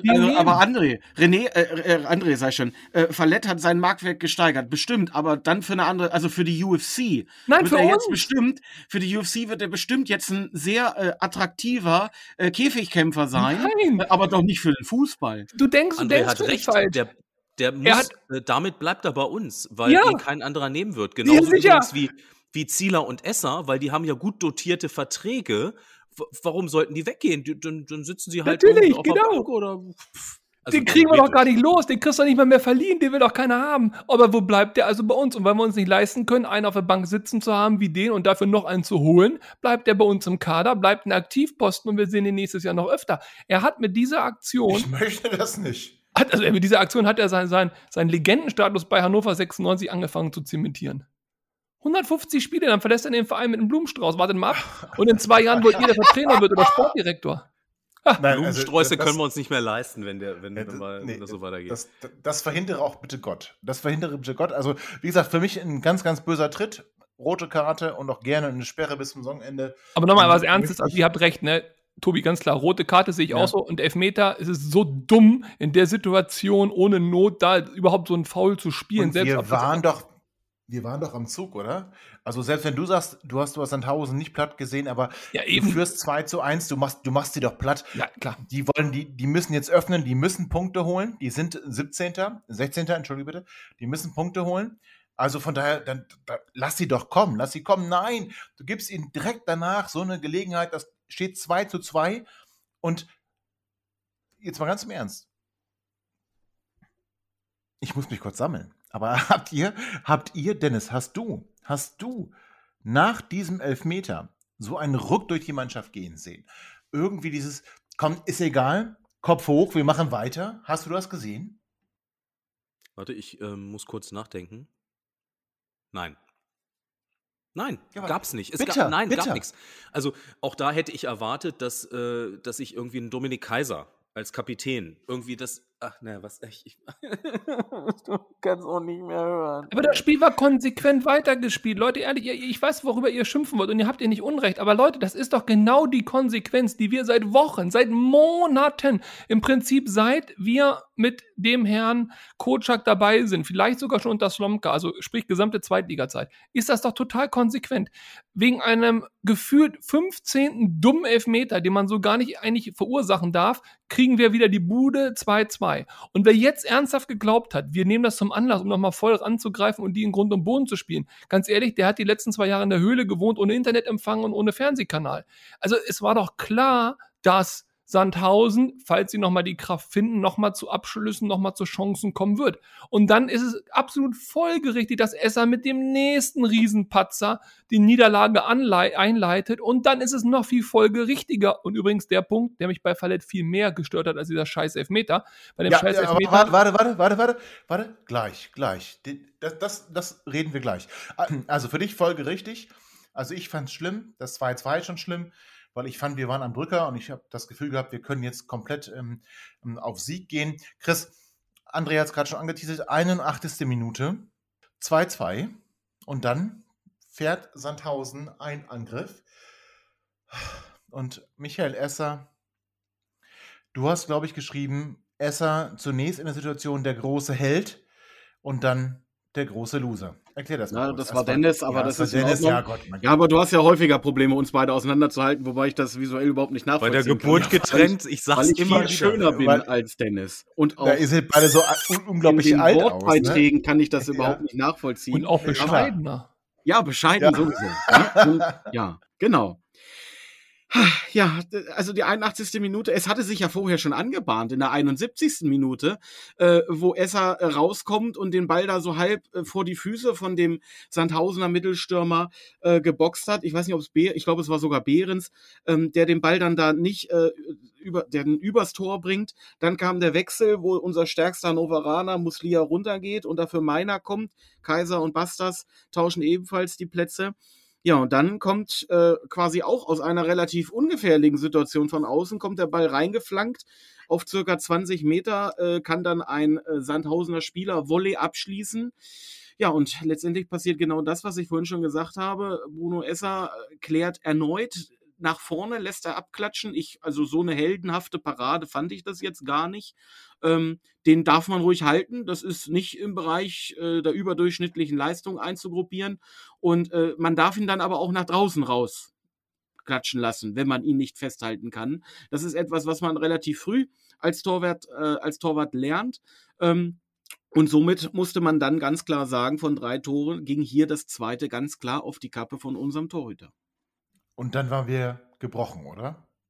André, sei schon, Fallet hat seinen Marktwert gesteigert, bestimmt, aber dann für eine andere, also für die UFC. Nein, für uns. Für die UFC wird er bestimmt jetzt ein sehr attraktiver Käfigkämpfer sein, aber doch nicht für den Fußball. Du denkst hat recht, falsch. Der muss, damit bleibt er bei uns, weil ihn kein anderer nehmen wird. Genauso übrigens wie Zieler und Esser, weil die haben ja gut dotierte Verträge. Warum sollten die weggehen? Dann sitzen sie halt natürlich, auf der Bank oder. Den kriegen wir doch gar nicht los, den kriegst du doch nicht mal mehr verliehen, den will doch keiner haben. Aber wo bleibt der also bei uns? Und weil wir uns nicht leisten können, einen auf der Bank sitzen zu haben wie den und dafür noch einen zu holen, bleibt der bei uns im Kader, bleibt ein Aktivposten und wir sehen ihn nächstes Jahr noch öfter. Er hat mit dieser Aktion... Ich möchte das nicht. Mit dieser Aktion hat er seinen Legendenstatus bei Hannover 96 angefangen zu zementieren. 150 Spiele, dann verlässt er den Verein mit einem Blumenstrauß, wartet mal ab. Und in 2 Jahren wollt ihr, der Trainer wird oder Sportdirektor. Nein, Blumensträuße können wir uns nicht mehr leisten, wenn das so weitergeht. Das verhindere auch bitte Gott. Also, wie gesagt, für mich ein ganz, ganz böser Tritt. Rote Karte und auch gerne eine Sperre bis zum Saisonende. Aber nochmal was Ernstes, also ihr habt recht, ne? Tobi, ganz klar, rote Karte sehe ich auch so. Und Elfmeter, es ist so dumm, in der Situation ohne Not da überhaupt so ein Foul zu spielen. Und wir waren doch am Zug, oder? Also selbst wenn du sagst, du hast Sandhausen nicht platt gesehen, aber du führst 2-1, du machst sie doch platt. Ja, klar. Die müssen jetzt öffnen, die müssen Punkte holen. Die sind 16. Entschuldige bitte. Die müssen Punkte holen. Also von daher, dann lass sie kommen. Nein, du gibst ihnen direkt danach so eine Gelegenheit, das steht 2-2. Und jetzt mal ganz im Ernst. Ich muss mich kurz sammeln. Aber habt ihr, Dennis, hast du nach diesem Elfmeter so einen Ruck durch die Mannschaft gehen sehen? Irgendwie dieses, komm, ist egal, Kopf hoch, wir machen weiter. Hast du das gesehen? Warte, ich muss kurz nachdenken. Nein, ja, gab's nicht. Gab nichts. Also auch da hätte ich erwartet, dass ich irgendwie einen Dominik Kaiser als Kapitän irgendwie ich kann es auch nicht mehr hören. Aber das Spiel war konsequent weitergespielt. Leute, ehrlich, ich weiß, worüber ihr schimpfen wollt und ihr habt nicht Unrecht. Aber Leute, das ist doch genau die Konsequenz, die wir seit Wochen, seit Monaten, im Prinzip seit wir mit dem Herrn Kocak dabei sind, vielleicht sogar schon unter Slomka, also sprich gesamte Zweitliga-Zeit, ist das doch total konsequent. Wegen einem gefühlt 15. dummen Elfmeter, den man so gar nicht eigentlich verursachen darf, kriegen wir wieder die Bude 2-2. Und wer jetzt ernsthaft geglaubt hat, wir nehmen das zum Anlass, um nochmal voll ranzugreifen und die in Grund und Boden zu spielen, ganz ehrlich, der hat die letzten 2 Jahre in der Höhle gewohnt, ohne Internetempfang und ohne Fernsehkanal. Also es war doch klar, dass Sandhausen, falls sie nochmal die Kraft finden, nochmal zu Abschlüssen, nochmal zu Chancen kommen wird. Und dann ist es absolut folgerichtig, dass Esser mit dem nächsten Riesenpatzer die Niederlage einleitet und dann ist es noch viel folgerichtiger. Und übrigens der Punkt, der mich bei Fallett viel mehr gestört hat als dieser scheiß Elfmeter. Bei dem scheiß Elfmeter. Warte. Gleich. Das reden wir gleich. Also für dich folgerichtig. Also ich fand es schlimm. Das 2-2 schon schlimm. Weil ich fand, wir waren am Drücker und ich habe das Gefühl gehabt, wir können jetzt komplett auf Sieg gehen. Chris, André hat es gerade schon angeteasert, 81. Minute, 2-2 und dann fährt Sandhausen einen Angriff und Michael Esser, du hast, glaube ich, geschrieben, Esser zunächst in der Situation der große Held und dann der große Loser. Erklär das mal. Das war Dennis, aber das ist Dennis, ja Gott. Ja, aber du hast ja häufiger Probleme, uns beide auseinanderzuhalten, wobei ich das visuell überhaupt nicht nachvollziehen kann. Bei der Geburt getrennt, ich sag's immer viel schöner bin als Dennis. Und auch da ist ihr beide so unglaublich alt aus. Wortbeiträgen kann ich das überhaupt nicht nachvollziehen. Und auch bescheidener. Ja, bescheiden sowieso. Ja, genau. Ja, also die 81. Minute, es hatte sich ja vorher schon angebahnt, in der 71. Minute, wo Esser rauskommt und den Ball da so halb vor die Füße von dem Sandhausener Mittelstürmer geboxt hat. Ich weiß nicht, ich glaube, es war sogar Behrens, der den Ball dann da nicht übers Tor bringt. Dann kam der Wechsel, wo unser stärkster Hannoveraner Muslia runtergeht und dafür Meiner kommt. Kaiser und Bastas tauschen ebenfalls die Plätze. Ja, und dann kommt quasi auch aus einer relativ ungefährlichen Situation von außen, kommt der Ball reingeflankt auf circa 20 Meter, kann dann ein Sandhausener Spieler Volley abschließen. Ja, und letztendlich passiert genau das, was ich vorhin schon gesagt habe. Bruno Esser klärt erneut nach vorne, lässt er abklatschen. Also so eine heldenhafte Parade fand ich das jetzt gar nicht. Den darf man ruhig halten. Das ist nicht im Bereich der überdurchschnittlichen Leistung einzugruppieren. Und man darf ihn dann aber auch nach draußen raus klatschen lassen, wenn man ihn nicht festhalten kann. Das ist etwas, was man relativ früh als Torwart lernt. Und somit musste man dann ganz klar sagen, von 3 Toren ging hier das zweite ganz klar auf die Kappe von unserem Torhüter. Und dann waren wir gebrochen, oder?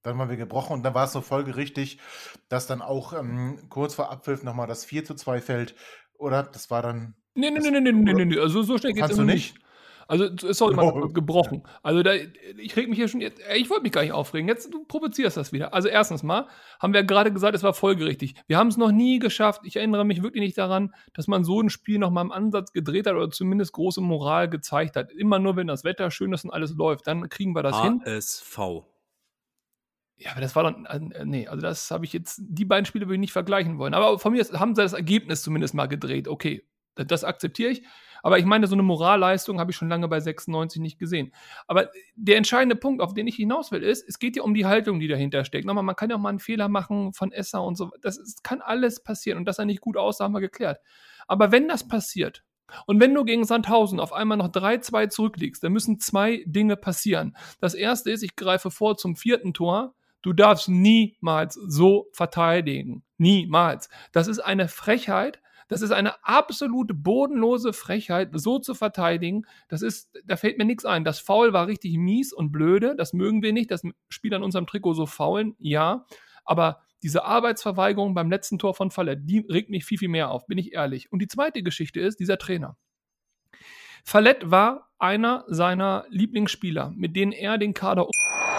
Dann waren wir gebrochen und dann war es so folgerichtig, dass dann auch kurz vor Abpfiff nochmal das 4:2 fällt. Oder das war dann. Nee. Also so schnell geht es Fandst du nicht? Also ist auch immer gebrochen. Also ich reg mich hier schon jetzt. Ich wollte mich gar nicht aufregen. Jetzt du provozierst das wieder. Also erstens mal haben wir ja gerade gesagt, es war folgerichtig. Wir haben es noch nie geschafft. Ich erinnere mich wirklich nicht daran, dass man so ein Spiel noch mal im Ansatz gedreht hat oder zumindest große Moral gezeigt hat. Immer nur, wenn das Wetter schön ist und alles läuft, dann kriegen wir das hin. HSV. Ja, aber das war dann, nee, also das habe ich jetzt, die beiden Spiele würde ich nicht vergleichen wollen. Aber von mir haben sie das Ergebnis zumindest mal gedreht. Okay, das akzeptiere ich. Aber ich meine, so eine Moralleistung habe ich schon lange bei 96 nicht gesehen. Aber der entscheidende Punkt, auf den ich hinaus will, ist, es geht ja um die Haltung, die dahinter steckt. Nochmal, man kann ja auch mal einen Fehler machen von Esser und so. Kann alles passieren. Und dass er nicht gut aussah, haben wir geklärt. Aber wenn das passiert, und wenn du gegen Sandhausen auf einmal noch 3-2 zurückliegst, dann müssen 2 Dinge passieren. Das erste ist, ich greife vor zum 4. Tor. Du darfst niemals so verteidigen. Niemals. Das ist eine Frechheit. Das ist eine absolute bodenlose Frechheit, so zu verteidigen. Da fällt mir nichts ein. Das Foul war richtig mies und blöde. Das mögen wir nicht, dass Spieler in unserem Trikot so faulen. Ja, aber diese Arbeitsverweigerung beim letzten Tor von Fallett, die regt mich viel, viel mehr auf, bin ich ehrlich. Und die zweite Geschichte ist, dieser Trainer. Fallett war einer seiner Lieblingsspieler, mit denen er den Kader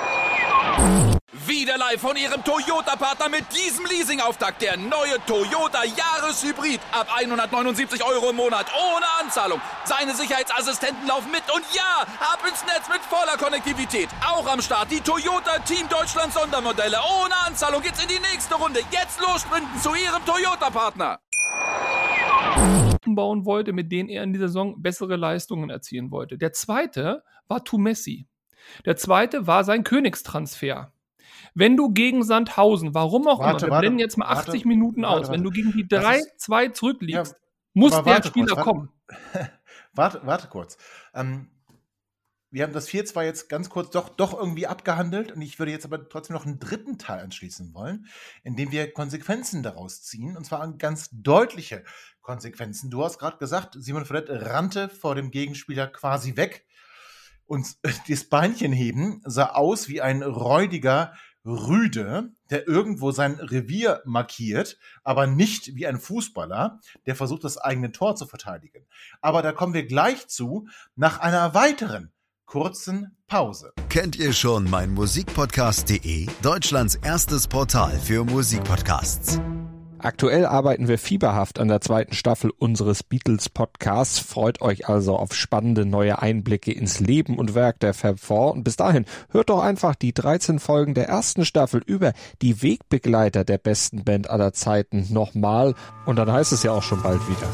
Wieder live von Ihrem Toyota-Partner mit diesem Leasing-Auftakt. Der neue Toyota Jahreshybrid. Ab 179 € im Monat. Ohne Anzahlung. Seine Sicherheitsassistenten laufen mit. Und ja, ab ins Netz mit voller Konnektivität. Auch am Start die Toyota Team Deutschland Sondermodelle. Ohne Anzahlung geht's in die nächste Runde. Jetzt los sprinten zu Ihrem Toyota-Partner. bauen wollte, mit denen er in dieser Saison bessere Leistungen erzielen wollte. Der zweite war Tumessi. Der zweite war sein Königstransfer. Wenn du gegen Sandhausen, warum auch immer, wir blenden jetzt mal 80 Minuten aus, wenn du gegen die 3-2 zurückliegst, muss der Spieler kommen. Warte kurz. Wir haben das 4-2 jetzt ganz kurz doch irgendwie abgehandelt und ich würde jetzt aber trotzdem noch einen dritten Teil anschließen wollen, indem wir Konsequenzen daraus ziehen, und zwar ganz deutliche Konsequenzen. Du hast gerade gesagt, Simon Fallett rannte vor dem Gegenspieler quasi weg und das Beinchen heben sah aus wie ein räudiger Rüde, der irgendwo sein Revier markiert, aber nicht wie ein Fußballer, der versucht, das eigene Tor zu verteidigen. Aber da kommen wir gleich zu, nach einer weiteren kurzen Pause. Kennt ihr schon meinmusikpodcast.de? Deutschlands erstes Portal für Musikpodcasts. Aktuell arbeiten wir fieberhaft an der 2. Staffel unseres Beatles-Podcasts. Freut euch also auf spannende neue Einblicke ins Leben und Werk der Fab Four. Und bis dahin hört doch einfach die 13 Folgen der 1. Staffel über die Wegbegleiter der besten Band aller Zeiten nochmal. Und dann heißt es ja auch schon bald wieder.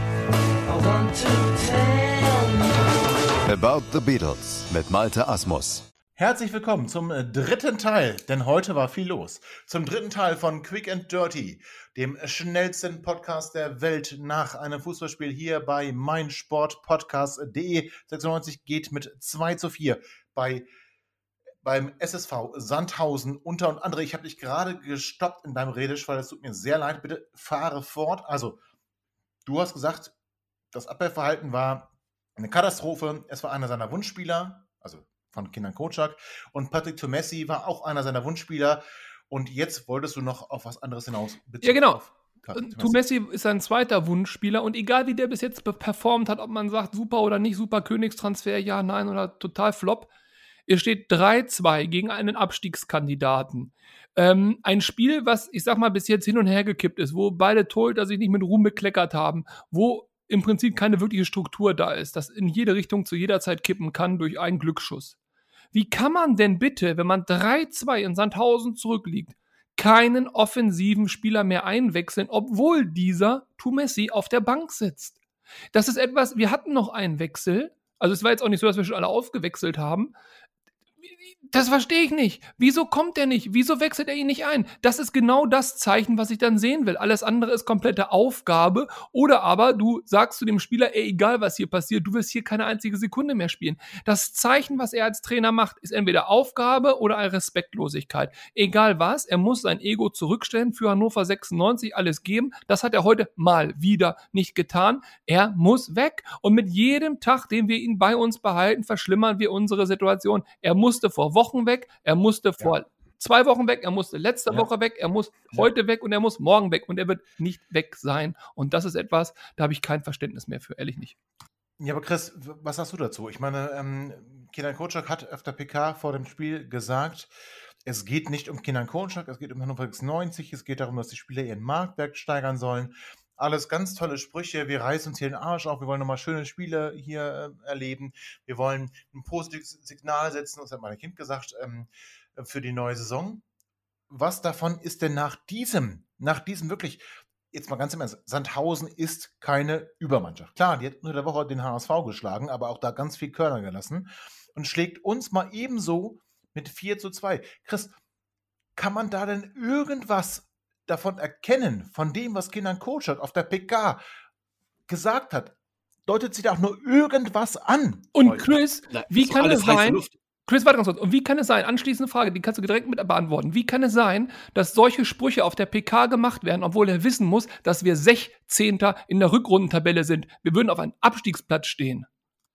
About the Beatles mit Malte Asmus. Herzlich willkommen zum dritten Teil, denn heute war viel los. Zum dritten Teil von Quick and Dirty, dem schnellsten Podcast der Welt nach einem Fußballspiel hier bei meinsportpodcast.de. 96 geht mit 2:4 beim SSV Sandhausen unter. Und André, ich habe dich gerade gestoppt in deinem Redeschwall, das tut mir sehr leid, bitte fahre fort. Also, du hast gesagt, das Abwehrverhalten war eine Katastrophe, es war einer seiner Wunschspieler, also von Kenan Kocak, und Patrick Tumessi war auch einer seiner Wunschspieler, und jetzt wolltest du noch auf was anderes hinaus. Ja, genau. Tumessi ist sein zweiter Wunschspieler, und egal wie der bis jetzt performt hat, ob man sagt super oder nicht super, Königstransfer, ja, nein oder total Flop, es steht 3-2 gegen einen Abstiegskandidaten. Ein Spiel, was, ich sag mal, bis jetzt hin und her gekippt ist, wo beide Torhüter sich nicht mit Ruhm bekleckert haben, wo im Prinzip keine wirkliche Struktur da ist, das in jede Richtung zu jeder Zeit kippen kann durch einen Glücksschuss. Wie kann man denn bitte, wenn man 3-2 in Sandhausen zurückliegt, keinen offensiven Spieler mehr einwechseln, obwohl dieser Tumessi auf der Bank sitzt? Das ist etwas, wir hatten noch einen Wechsel, also es war jetzt auch nicht so, dass wir schon alle aufgewechselt haben. Das verstehe ich nicht. Wieso kommt er nicht? Wieso wechselt er ihn nicht ein? Das ist genau das Zeichen, was ich dann sehen will. Alles andere ist komplette Aufgabe. Oder aber du sagst zu dem Spieler, ey, egal was hier passiert, du wirst hier keine einzige Sekunde mehr spielen. Das Zeichen, was er als Trainer macht, ist entweder Aufgabe oder eine Respektlosigkeit. Egal was, er muss sein Ego zurückstellen, für Hannover 96 alles geben. Das hat er heute mal wieder nicht getan. Er muss weg. Und mit jedem Tag, den wir ihn bei uns behalten, verschlimmern wir unsere Situation. Er musste vor Wochen weg, er musste vor 2 Wochen weg, er musste letzte Woche weg, er muss heute weg und er muss morgen weg und er wird nicht weg sein. Und das ist etwas, da habe ich kein Verständnis mehr für, ehrlich nicht. Ja, aber Chris, was sagst du dazu? Ich meine, Kenan Kocak hat auf der PK vor dem Spiel gesagt, es geht nicht um Kenan Kocak, es geht um Hannover 96, es geht darum, dass die Spieler ihren Marktwert steigern sollen. Alles ganz tolle Sprüche, wir reißen uns hier den Arsch auf, wir wollen nochmal schöne Spiele hier erleben, wir wollen ein positives Signal setzen, das hat mein Kind gesagt, für die neue Saison. Was davon ist denn nach diesem wirklich, jetzt mal ganz im Ernst, Sandhausen ist keine Übermannschaft. Klar, die hat unter der Woche den HSV geschlagen, aber auch da ganz viel Körner gelassen und schlägt uns mal ebenso mit 4:2. Chris, kann man da denn irgendwas davon erkennen, von dem, was Kenan Kocak auf der PK gesagt hat? Deutet sich da auch nur irgendwas an? Und heute? Chris, wie kann es sein... Chris, warte ganz kurz. Und wie kann es sein, anschließende Frage, die kannst du direkt mit beantworten. Wie kann es sein, dass solche Sprüche auf der PK gemacht werden, obwohl er wissen muss, dass wir 16. in der Rückrundentabelle sind? Wir würden auf einem Abstiegsplatz stehen.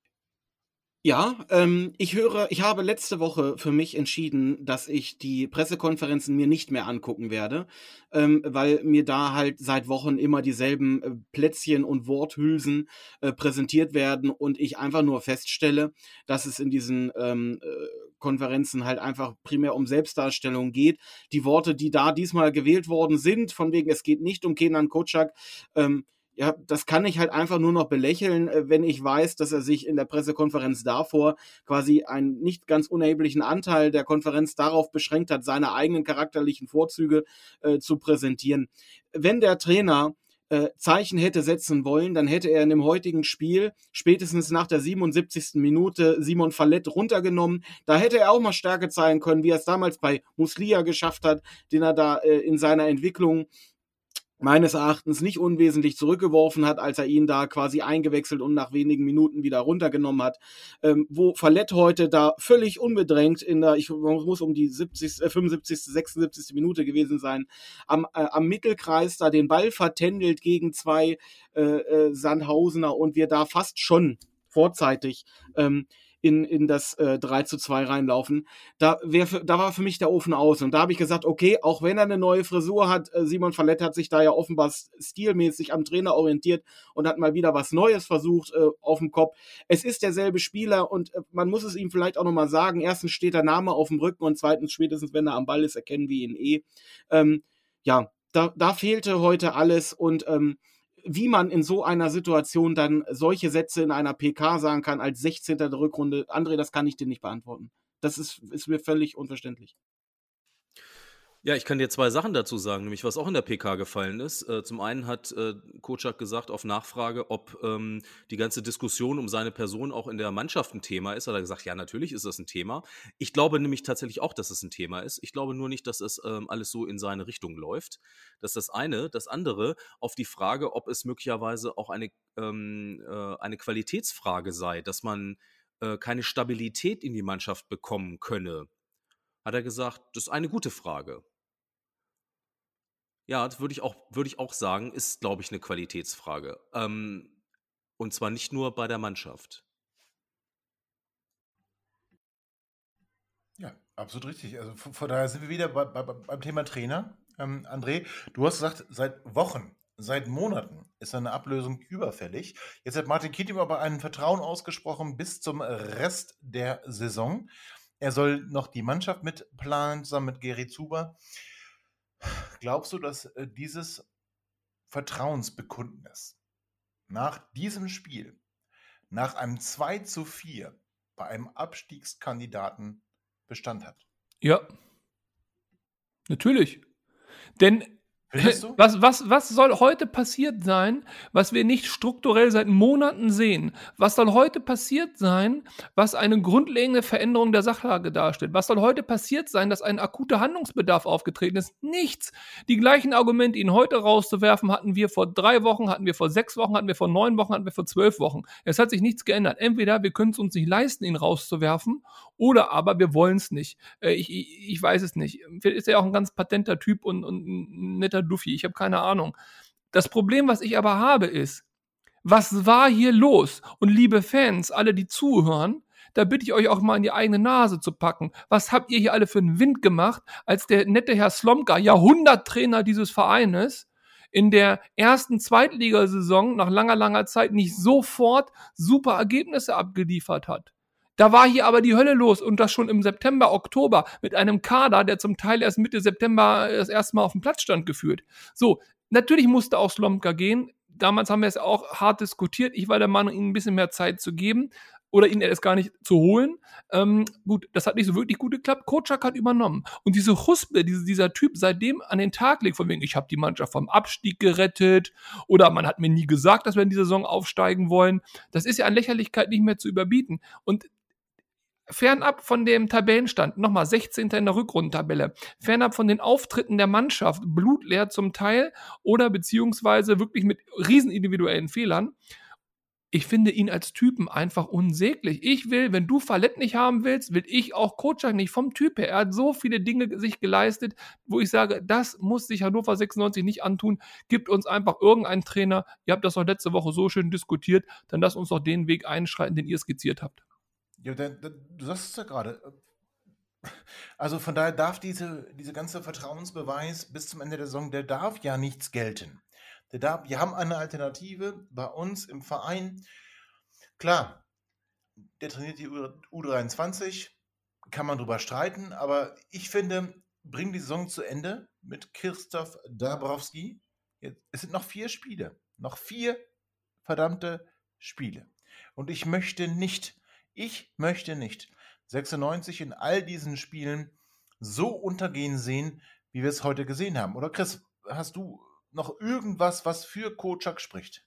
Ja, ich habe letzte Woche für mich entschieden, dass ich die Pressekonferenzen mir nicht mehr angucken werde, weil mir da halt seit Wochen immer dieselben Plätzchen und Worthülsen präsentiert werden und ich einfach nur feststelle, dass es in diesen Konferenzen halt einfach primär um Selbstdarstellung geht. Die Worte, die da diesmal gewählt worden sind, von wegen, es geht nicht um Kenan Kocak, ja, das kann ich halt einfach nur noch belächeln, wenn ich weiß, dass er sich in der Pressekonferenz davor quasi einen nicht ganz unerheblichen Anteil der Konferenz darauf beschränkt hat, seine eigenen charakterlichen Vorzüge zu präsentieren. Wenn der Trainer Zeichen hätte setzen wollen, dann hätte er in dem heutigen Spiel spätestens nach der 77. Minute Simon Fallett runtergenommen. Da hätte er auch mal Stärke zeigen können, wie er es damals bei Muslia geschafft hat, den er da in seiner Entwicklung meines Erachtens nicht unwesentlich zurückgeworfen hat, als er ihn da quasi eingewechselt und nach wenigen Minuten wieder runtergenommen hat. Wo Fallett heute da völlig unbedrängt muss um die 75., 76. Minute gewesen sein, am Mittelkreis da den Ball vertändelt gegen 2 Sandhausener und wir da fast schon vorzeitig in das 3:2 reinlaufen, da war für mich der Ofen aus. Und da habe ich gesagt, okay, auch wenn er eine neue Frisur hat, Simon Fallett hat sich da ja offenbar stilmäßig am Trainer orientiert und hat mal wieder was Neues versucht auf dem Kopf. Es ist derselbe Spieler und man muss es ihm vielleicht auch nochmal sagen, erstens steht der Name auf dem Rücken und zweitens spätestens, wenn er am Ball ist, erkennen wir ihn da fehlte heute alles und wie man in so einer Situation dann solche Sätze in einer PK sagen kann als 16. der Rückrunde, André, das kann ich dir nicht beantworten. Das ist mir völlig unverständlich. Ja, ich kann dir 2 Sachen dazu sagen, nämlich was auch in der PK gefallen ist. Zum einen hat Kocak gesagt auf Nachfrage, ob die ganze Diskussion um seine Person auch in der Mannschaft ein Thema ist. Hat er gesagt, ja, natürlich ist das ein Thema. Ich glaube nämlich tatsächlich auch, dass es ein Thema ist. Ich glaube nur nicht, dass es alles so in seine Richtung läuft. Das ist das eine. Das andere, auf die Frage, ob es möglicherweise auch eine Qualitätsfrage sei, dass man keine Stabilität in die Mannschaft bekommen könne, hat er gesagt, das ist eine gute Frage. Ja, das würde ich auch sagen, ist, glaube ich, eine Qualitätsfrage. Und zwar nicht nur bei der Mannschaft. Ja, absolut richtig. Also von daher sind wir wieder beim Thema Trainer. André, du hast gesagt, seit Wochen, seit Monaten ist eine Ablösung überfällig. Jetzt hat Martin Kind aber ein Vertrauen ausgesprochen bis zum Rest der Saison. Er soll noch die Mannschaft mitplanen, zusammen mit Geri Zuber. Glaubst du, dass dieses Vertrauensbekundnis nach diesem Spiel, nach einem 2:4 bei einem Abstiegskandidaten Bestand hat? Ja, natürlich. Denn Findest du? was soll heute passiert sein, was wir nicht strukturell seit Monaten sehen? Was soll heute passiert sein, was eine grundlegende Veränderung der Sachlage darstellt? Was soll heute passiert sein, dass ein akuter Handlungsbedarf aufgetreten ist? Nichts. Die gleichen Argumente, ihn heute rauszuwerfen, hatten wir vor 3 Wochen, hatten wir vor 6 Wochen, hatten wir vor 9 Wochen, hatten wir vor 12 Wochen. Es hat sich nichts geändert. Entweder wir können es uns nicht leisten, ihn rauszuwerfen, oder aber wir wollen es nicht. Ich weiß es nicht. Ist ja auch ein ganz patenter Typ und ein netter Duffi. Ich habe keine Ahnung. Das Problem, was ich aber habe, ist, was war hier los? Und liebe Fans, alle, die zuhören, da bitte ich euch auch mal in die eigene Nase zu packen. Was habt ihr hier alle für einen Wind gemacht, als der nette Herr Slomka, Jahrhunderttrainer dieses Vereines, in der ersten Zweitligasaison nach langer Zeit nicht sofort super Ergebnisse abgeliefert hat? Da war hier aber die Hölle los und das schon im September, Oktober mit einem Kader, der zum Teil erst Mitte September das erste Mal auf dem Platz stand, geführt. So, natürlich musste auch Slomka gehen. Damals haben wir es auch hart diskutiert. Ich war der Meinung, ihm ein bisschen mehr Zeit zu geben oder ihn erst gar nicht zu holen. Gut, das hat nicht so wirklich gut geklappt. Kocak hat übernommen. Und diese Huspe, dieser Typ seitdem an den Tag legt, von wegen, ich habe die Mannschaft vom Abstieg gerettet oder man hat mir nie gesagt, dass wir in dieser Saison aufsteigen wollen. Das ist ja an Lächerlichkeit nicht mehr zu überbieten. Und fernab von dem Tabellenstand, nochmal 16. in der Rückrundentabelle, fernab von den Auftritten der Mannschaft, blutleer zum Teil oder beziehungsweise wirklich mit riesen individuellen Fehlern, ich finde ihn als Typen einfach unsäglich. Ich will, wenn du Fallett nicht haben willst, will ich auch Kocak nicht vom Typ her. Er hat so viele Dinge sich geleistet, wo ich sage, das muss sich Hannover 96 nicht antun. Gibt uns einfach irgendeinen Trainer. Ihr habt das doch letzte Woche so schön diskutiert, dann lasst uns doch den Weg einschreiten, den ihr skizziert habt. Ja, du sagst es ja gerade. Also von daher darf diese ganze Vertrauensbeweis bis zum Ende der Saison, der darf ja nichts gelten. Wir haben eine Alternative bei uns im Verein. Klar, der trainiert die U23, kann man drüber streiten, aber ich finde, bring die Saison zu Ende mit Christoph Dabrowski. Es sind noch 4 Spiele. Noch 4 verdammte Spiele. Und ich möchte nicht 96 in all diesen Spielen so untergehen sehen, wie wir es heute gesehen haben. Oder Chris, hast du noch irgendwas, was für Kocak spricht?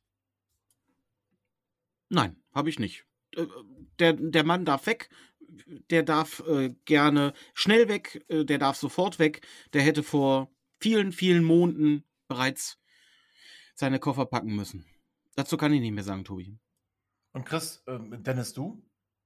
Nein, habe ich nicht. Der Mann darf weg, der darf gerne schnell weg, der darf sofort weg. Der hätte vor vielen, vielen Monaten bereits seine Koffer packen müssen. Dazu kann ich nicht mehr sagen, Tobi. Und Chris, Dennis, du?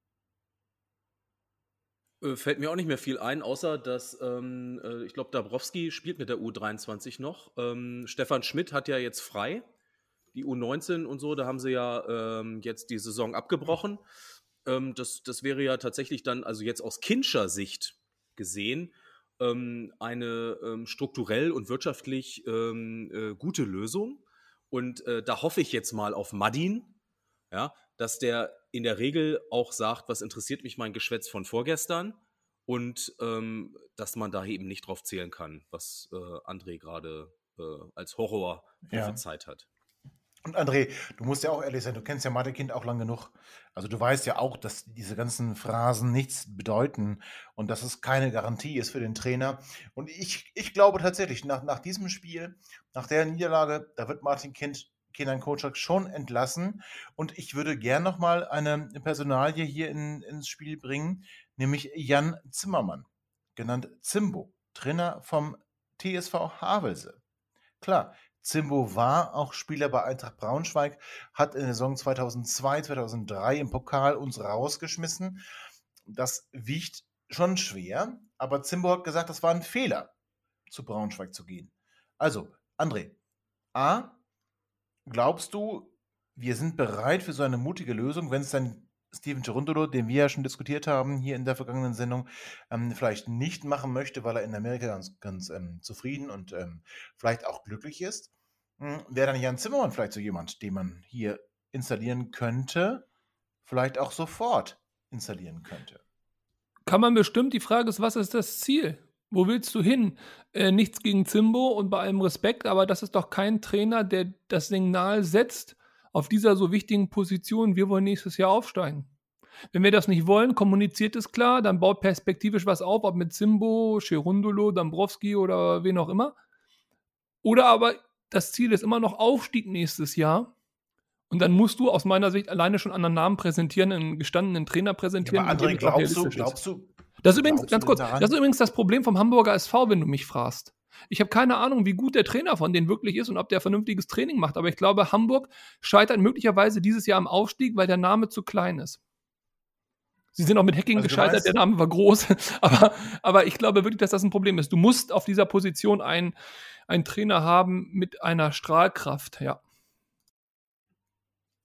Fällt mir auch nicht mehr viel ein, außer dass, ich glaube, Dabrowski spielt mit der U23 noch. Stefan Schmidt hat ja jetzt frei, die U19 und so, da haben sie ja jetzt die Saison abgebrochen. Das wäre ja tatsächlich dann, also jetzt aus Kindscher Sicht gesehen, eine strukturell und wirtschaftlich gute Lösung. Und da hoffe ich jetzt mal auf Madin, ja, dass der in der Regel auch sagt, was interessiert mich mein Geschwätz von vorgestern und dass man da eben nicht drauf zählen kann, was André gerade als Horror prophezeit hat. Und André, du musst ja auch ehrlich sein, du kennst ja Matekind auch lang genug. Also du weißt ja auch, dass diese ganzen Phrasen nichts bedeuten und dass es keine Garantie ist für den Trainer. Und ich glaube tatsächlich, nach diesem Spiel, nach der Niederlage, da wird Martin Kenan Kocak schon entlassen. Und ich würde gern nochmal eine Personalie hier ins Spiel bringen, nämlich Jan Zimmermann, genannt Zimbo, Trainer vom TSV Havelse. Klar, Zimbo war auch Spieler bei Eintracht Braunschweig, hat in der Saison 2002, 2003 im Pokal uns rausgeschmissen. Das wiegt schon schwer, aber Zimbo hat gesagt, das war ein Fehler, zu Braunschweig zu gehen. Also, André, glaubst du, wir sind bereit für so eine mutige Lösung, wenn es dann Steven Cherundolo, den wir ja schon diskutiert haben hier in der vergangenen Sendung, vielleicht nicht machen möchte, weil er in Amerika ganz zufrieden und vielleicht auch glücklich ist? Wäre dann Jan Zimmermann vielleicht so jemand, den man hier installieren könnte, vielleicht auch sofort installieren könnte? Kann man bestimmt. Die Frage ist, was ist das Ziel? Wo willst du hin? Nichts gegen Zimbo und bei allem Respekt, aber das ist doch kein Trainer, der das Signal setzt auf dieser so wichtigen Position, wir wollen nächstes Jahr aufsteigen. Wenn wir das nicht wollen, kommuniziert es klar, dann baut perspektivisch was auf, ob mit Zimbo, Cherundolo, Dabrowski oder wen auch immer. Oder aber das Ziel ist immer noch Aufstieg nächstes Jahr. Und dann musst du aus meiner Sicht alleine schon anderen Namen präsentieren, einen gestandenen Trainer präsentieren. Ja, aber André, glaubst du? Das ist übrigens, ganz kurz, das ist übrigens das Problem vom Hamburger SV, wenn du mich fragst. Ich habe keine Ahnung, wie gut der Trainer von denen wirklich ist und ob der vernünftiges Training macht. Aber ich glaube, Hamburg scheitert möglicherweise dieses Jahr am Aufstieg, weil der Name zu klein ist. Sie sind auch mit Hacking gescheitert, der Name war groß. aber ich glaube wirklich, dass das ein Problem ist. Du musst auf dieser Position einen Trainer haben mit einer Strahlkraft, ja.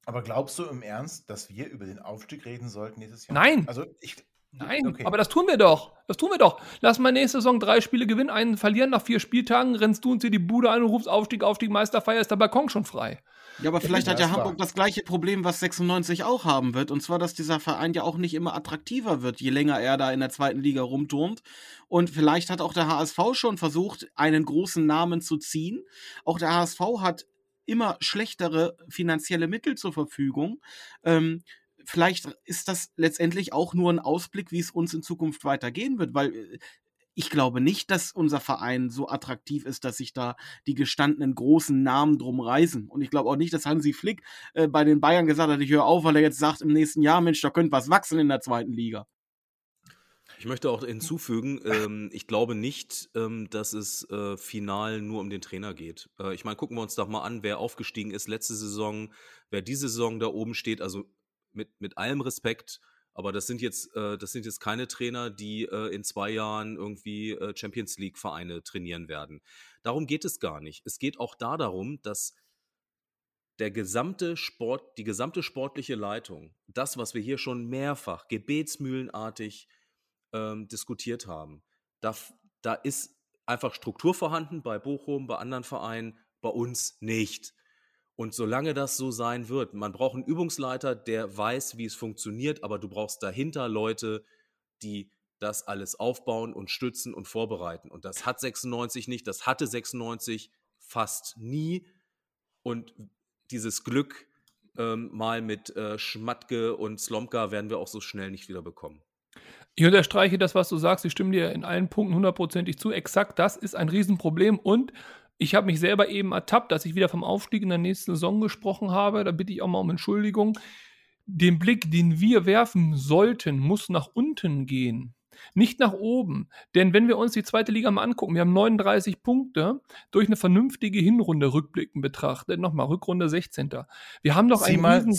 Aber glaubst du im Ernst, dass wir über den Aufstieg reden sollten nächstes Jahr? Nein. Also Nein, okay. aber das tun wir doch. Das tun wir doch. Lass mal nächste Saison 3 Spiele gewinnen, einen verlieren nach 4 Spieltagen, rennst du uns hier die Bude an und rufst Aufstieg, Meisterfeier, ist der Balkon schon frei. Ja, aber vielleicht hat ja das Hamburg wahr. das gleiche Problem, was 96 auch haben wird. Und zwar, dass dieser Verein ja auch nicht immer attraktiver wird, je länger er da in der zweiten Liga rumturnt. Und vielleicht hat auch der HSV schon versucht, einen großen Namen zu ziehen. Auch der HSV hat immer schlechtere finanzielle Mittel zur Verfügung. Vielleicht ist das letztendlich auch nur ein Ausblick, wie es uns in Zukunft weitergehen wird, weil ich glaube nicht, dass unser Verein so attraktiv ist, dass sich da die gestandenen großen Namen drum reißen. Und ich glaube auch nicht, dass Hansi Flick bei den Bayern gesagt hat, ich höre auf, weil er jetzt sagt im nächsten Jahr, Mensch, da könnte was wachsen in der zweiten Liga. Ich möchte auch hinzufügen, ich glaube nicht, dass es final nur um den Trainer geht. Ich meine, gucken wir uns doch mal an, wer aufgestiegen ist letzte Saison, wer diese Saison da oben steht, also mit allem Respekt, aber das sind jetzt keine Trainer, die in 2 Jahren irgendwie Champions League-Vereine trainieren werden. Darum geht es gar nicht. Es geht auch darum, dass die gesamte sportliche Leitung, das, was wir hier schon mehrfach gebetsmühlenartig diskutiert haben, da ist einfach Struktur vorhanden bei Bochum, bei anderen Vereinen, bei uns nicht. Und solange das so sein wird, man braucht einen Übungsleiter, der weiß, wie es funktioniert, aber du brauchst dahinter Leute, die das alles aufbauen und stützen und vorbereiten. Und das hat 96 nicht, das hatte 96 fast nie. Und dieses Glück mal mit Schmatke und Slomka werden wir auch so schnell nicht wieder bekommen. Ich unterstreiche das, was du sagst. Ich stimme dir in allen Punkten 100%ig zu. Exakt, das ist ein Riesenproblem. Und ich habe mich selber eben ertappt, dass ich wieder vom Aufstieg in der nächsten Saison gesprochen habe. Da bitte ich auch mal um Entschuldigung. Den Blick, den wir werfen sollten, muss nach unten gehen. Nicht nach oben. Denn wenn wir uns die zweite Liga mal angucken, wir haben 39 Punkte durch eine vernünftige Hinrunde rückblickend betrachtet. Nochmal, Rückrunde 16. Wir haben doch zieh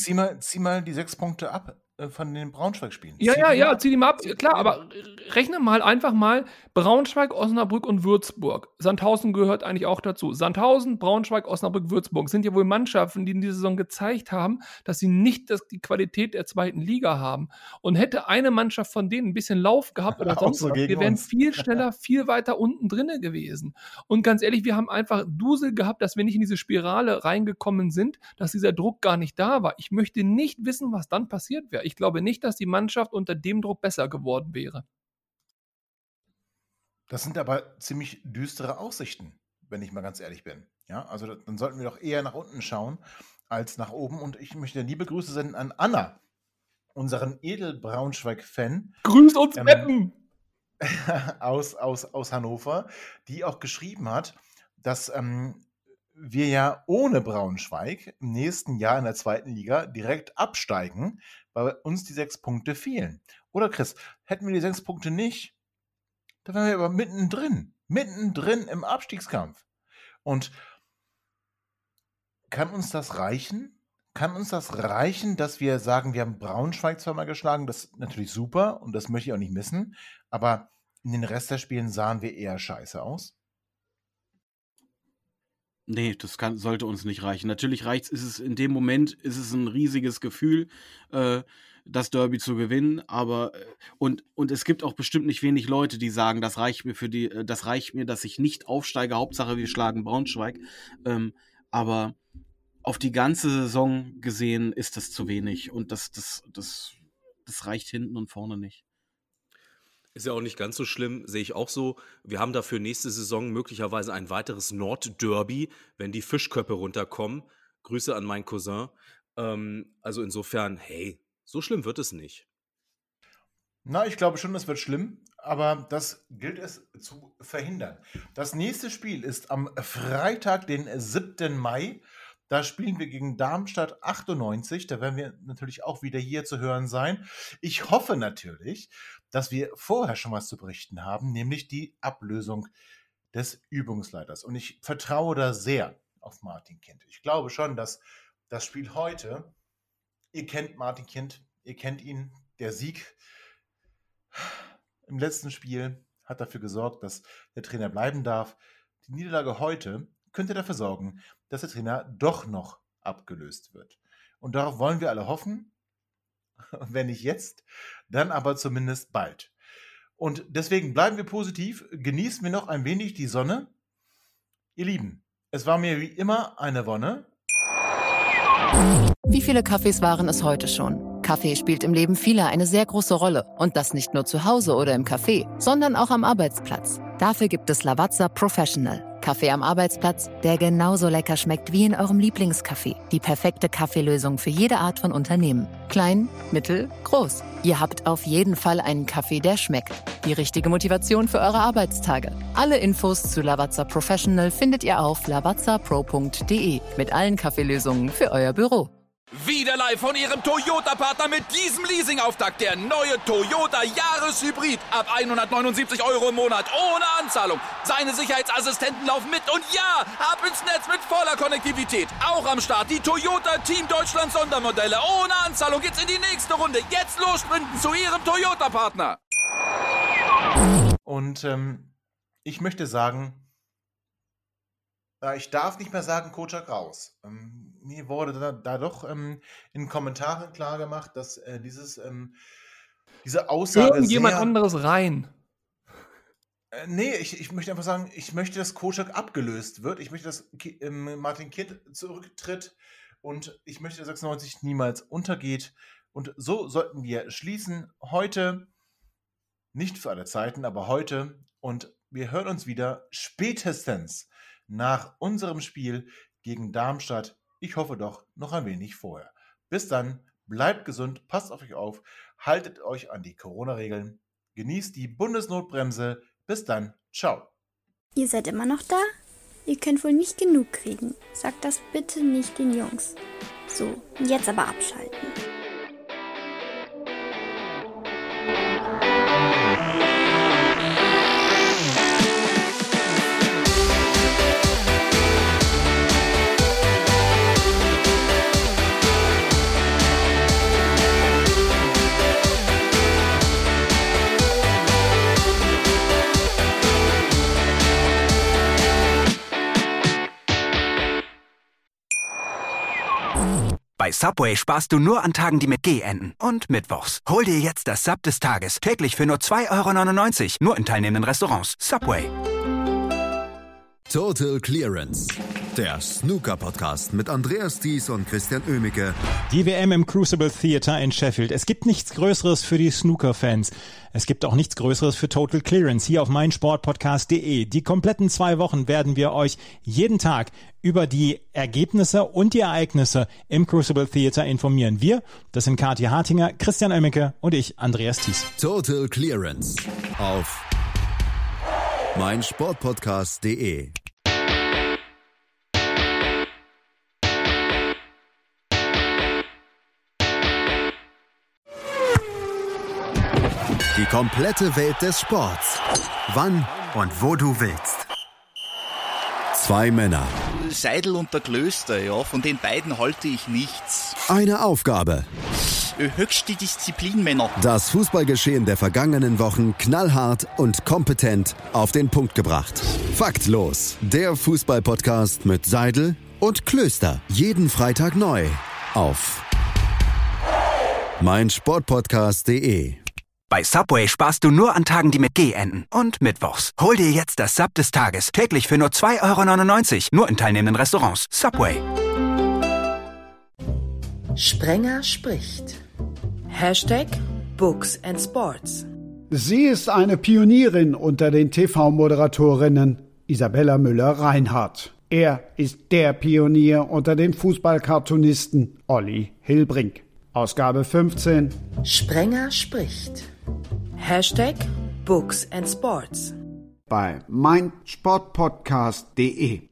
mal die 6 Punkte ab von den Braunschweig-Spielen. Zieh die mal ab. Klar, aber rechne mal einfach mal Braunschweig, Osnabrück und Würzburg. Sandhausen gehört eigentlich auch dazu. Sandhausen, Braunschweig, Osnabrück, Würzburg sind ja wohl Mannschaften, die in dieser Saison gezeigt haben, dass sie nicht die Qualität der zweiten Liga haben. Und hätte eine Mannschaft von denen ein bisschen Lauf gehabt oder sonst was, wir wären viel schneller, viel weiter unten drinne gewesen. Und ganz ehrlich, wir haben einfach Dusel gehabt, dass wir nicht in diese Spirale reingekommen sind, dass dieser Druck gar nicht da war. Ich möchte nicht wissen, was dann passiert wäre. Ich glaube nicht, dass die Mannschaft unter dem Druck besser geworden wäre. Das sind aber ziemlich düstere Aussichten, wenn ich mal ganz ehrlich bin. Ja, also dann sollten wir doch eher nach unten schauen als nach oben. Und ich möchte liebe Grüße senden an Anna, unseren Edel-Braunschweig-Fan. Grüß uns, Beppen! aus Hannover, die auch geschrieben hat, dass wir ja ohne Braunschweig im nächsten Jahr in der zweiten Liga direkt absteigen, weil uns die 6 Punkte fehlen. Oder Chris, hätten wir die 6 Punkte nicht, dann wären wir aber mittendrin im Abstiegskampf. Und kann uns das reichen? Kann uns das reichen, dass wir sagen, wir haben Braunschweig zweimal geschlagen? Das ist natürlich super und das möchte ich auch nicht missen. Aber in den Rest der Spielen sahen wir eher scheiße aus. Nee, das sollte uns nicht reichen. Natürlich in dem Moment ist es ein riesiges Gefühl, das Derby zu gewinnen, aber und es gibt auch bestimmt nicht wenig Leute, die sagen, das reicht mir, dass ich nicht aufsteige, Hauptsache wir schlagen Braunschweig. Aber auf die ganze Saison gesehen ist das zu wenig und das reicht hinten und vorne nicht. Ist ja auch nicht ganz so schlimm, sehe ich auch so. Wir haben dafür nächste Saison möglicherweise ein weiteres Nordderby, wenn die Fischköppe runterkommen. Grüße an meinen Cousin. Also insofern, hey, so schlimm wird es nicht. Na, ich glaube schon, das wird schlimm, aber das gilt es zu verhindern. Das nächste Spiel ist am Freitag, den 7. Mai. Da spielen wir gegen Darmstadt 98. Da werden wir natürlich auch wieder hier zu hören sein. Ich hoffe natürlich, dass wir vorher schon was zu berichten haben, nämlich die Ablösung des Übungsleiters. Und ich vertraue da sehr auf Martin Kind. Ich glaube schon, dass das Spiel heute, ihr kennt Martin Kind, ihr kennt ihn, der Sieg im letzten Spiel hat dafür gesorgt, dass der Trainer bleiben darf. Die Niederlage heute könnte dafür sorgen, dass der Trainer doch noch abgelöst wird. Und darauf wollen wir alle hoffen. Wenn nicht jetzt, dann aber zumindest bald. Und deswegen bleiben wir positiv, genießen wir noch ein wenig die Sonne. Ihr Lieben, es war mir wie immer eine Wonne. Wie viele Kaffees waren es heute schon? Kaffee spielt im Leben vieler eine sehr große Rolle. Und das nicht nur zu Hause oder im Café, sondern auch am Arbeitsplatz. Dafür gibt es Lavazza Professional. Kaffee am Arbeitsplatz, der genauso lecker schmeckt wie in eurem Lieblingscafé. Die perfekte Kaffeelösung für jede Art von Unternehmen. Klein, mittel, groß. Ihr habt auf jeden Fall einen Kaffee, der schmeckt. Die richtige Motivation für eure Arbeitstage. Alle Infos zu Lavazza Professional findet ihr auf lavazzapro.de mit allen Kaffeelösungen für euer Büro. Wieder live von Ihrem Toyota-Partner mit diesem Leasing-Auftakt. Der neue Toyota Jahreshybrid. Ab 179 € im Monat. Ohne Anzahlung. Seine Sicherheitsassistenten laufen mit. Und ja, ab ins Netz mit voller Konnektivität. Auch am Start die Toyota Team Deutschland Sondermodelle. Ohne Anzahlung geht's in die nächste Runde. Jetzt los sprinten zu Ihrem Toyota-Partner. Und ich möchte sagen, ich darf nicht mehr sagen, Kocak raus. Mir wurde da doch in Kommentaren klar gemacht, dass diese Aussage irgendjemand anderes rein. Nee, ich möchte einfach sagen, ich möchte, dass Kocak abgelöst wird. Ich möchte, dass Martin Kind zurücktritt. Und ich möchte, dass 96 niemals untergeht. Und so sollten wir schließen. Heute, nicht für alle Zeiten, aber heute. Und wir hören uns wieder spätestens nach unserem Spiel gegen Darmstadt. Ich hoffe doch noch ein wenig vorher. Bis dann, bleibt gesund, passt auf euch auf, haltet euch an die Corona-Regeln, genießt die Bundesnotbremse. Bis dann, ciao. Ihr seid immer noch da? Ihr könnt wohl nicht genug kriegen. Sagt das bitte nicht den Jungs. So, jetzt aber abschalten. Bei Subway sparst du nur an Tagen, die mit G enden. Und mittwochs. Hol dir jetzt das Sub des Tages. Täglich für nur 2,99 €. Nur in teilnehmenden Restaurants. Subway. Total Clearance. Der Snooker-Podcast mit Andreas Thies und Christian Oemicke. Die WM im Crucible Theatre in Sheffield. Es gibt nichts Größeres für die Snooker-Fans. Es gibt auch nichts Größeres für Total Clearance hier auf meinsportpodcast.de. Die kompletten 2 Wochen werden wir euch jeden Tag über die Ergebnisse und die Ereignisse im Crucible Theatre informieren. Wir, das sind Kathi Hartinger, Christian Oemicke und ich, Andreas Thies. Total Clearance auf meinsportpodcast.de. Die komplette Welt des Sports. Wann und wo du willst. 2 Männer. Seidel und der Klöster, ja, von den beiden halte ich nichts. Eine Aufgabe. Höchste Disziplin, Männer. Das Fußballgeschehen der vergangenen Wochen knallhart und kompetent auf den Punkt gebracht. Faktlos. Der Fußballpodcast mit Seidel und Klöster. Jeden Freitag neu auf meinsportpodcast.de. Bei Subway sparst du nur an Tagen, die mit G enden. Und mittwochs. Hol dir jetzt das Sub des Tages. Täglich für nur 2,99 €. Nur in teilnehmenden Restaurants. Subway. Sprenger spricht. Hashtag Books and Sports. Sie ist eine Pionierin unter den TV-Moderatorinnen, Isabella Müller-Reinhardt. Er ist der Pionier unter den Fußballkartonisten, Olli Hilbrink. Ausgabe 15. Sprenger spricht. Hashtag Books and Sports. Bei meinsportpodcast.de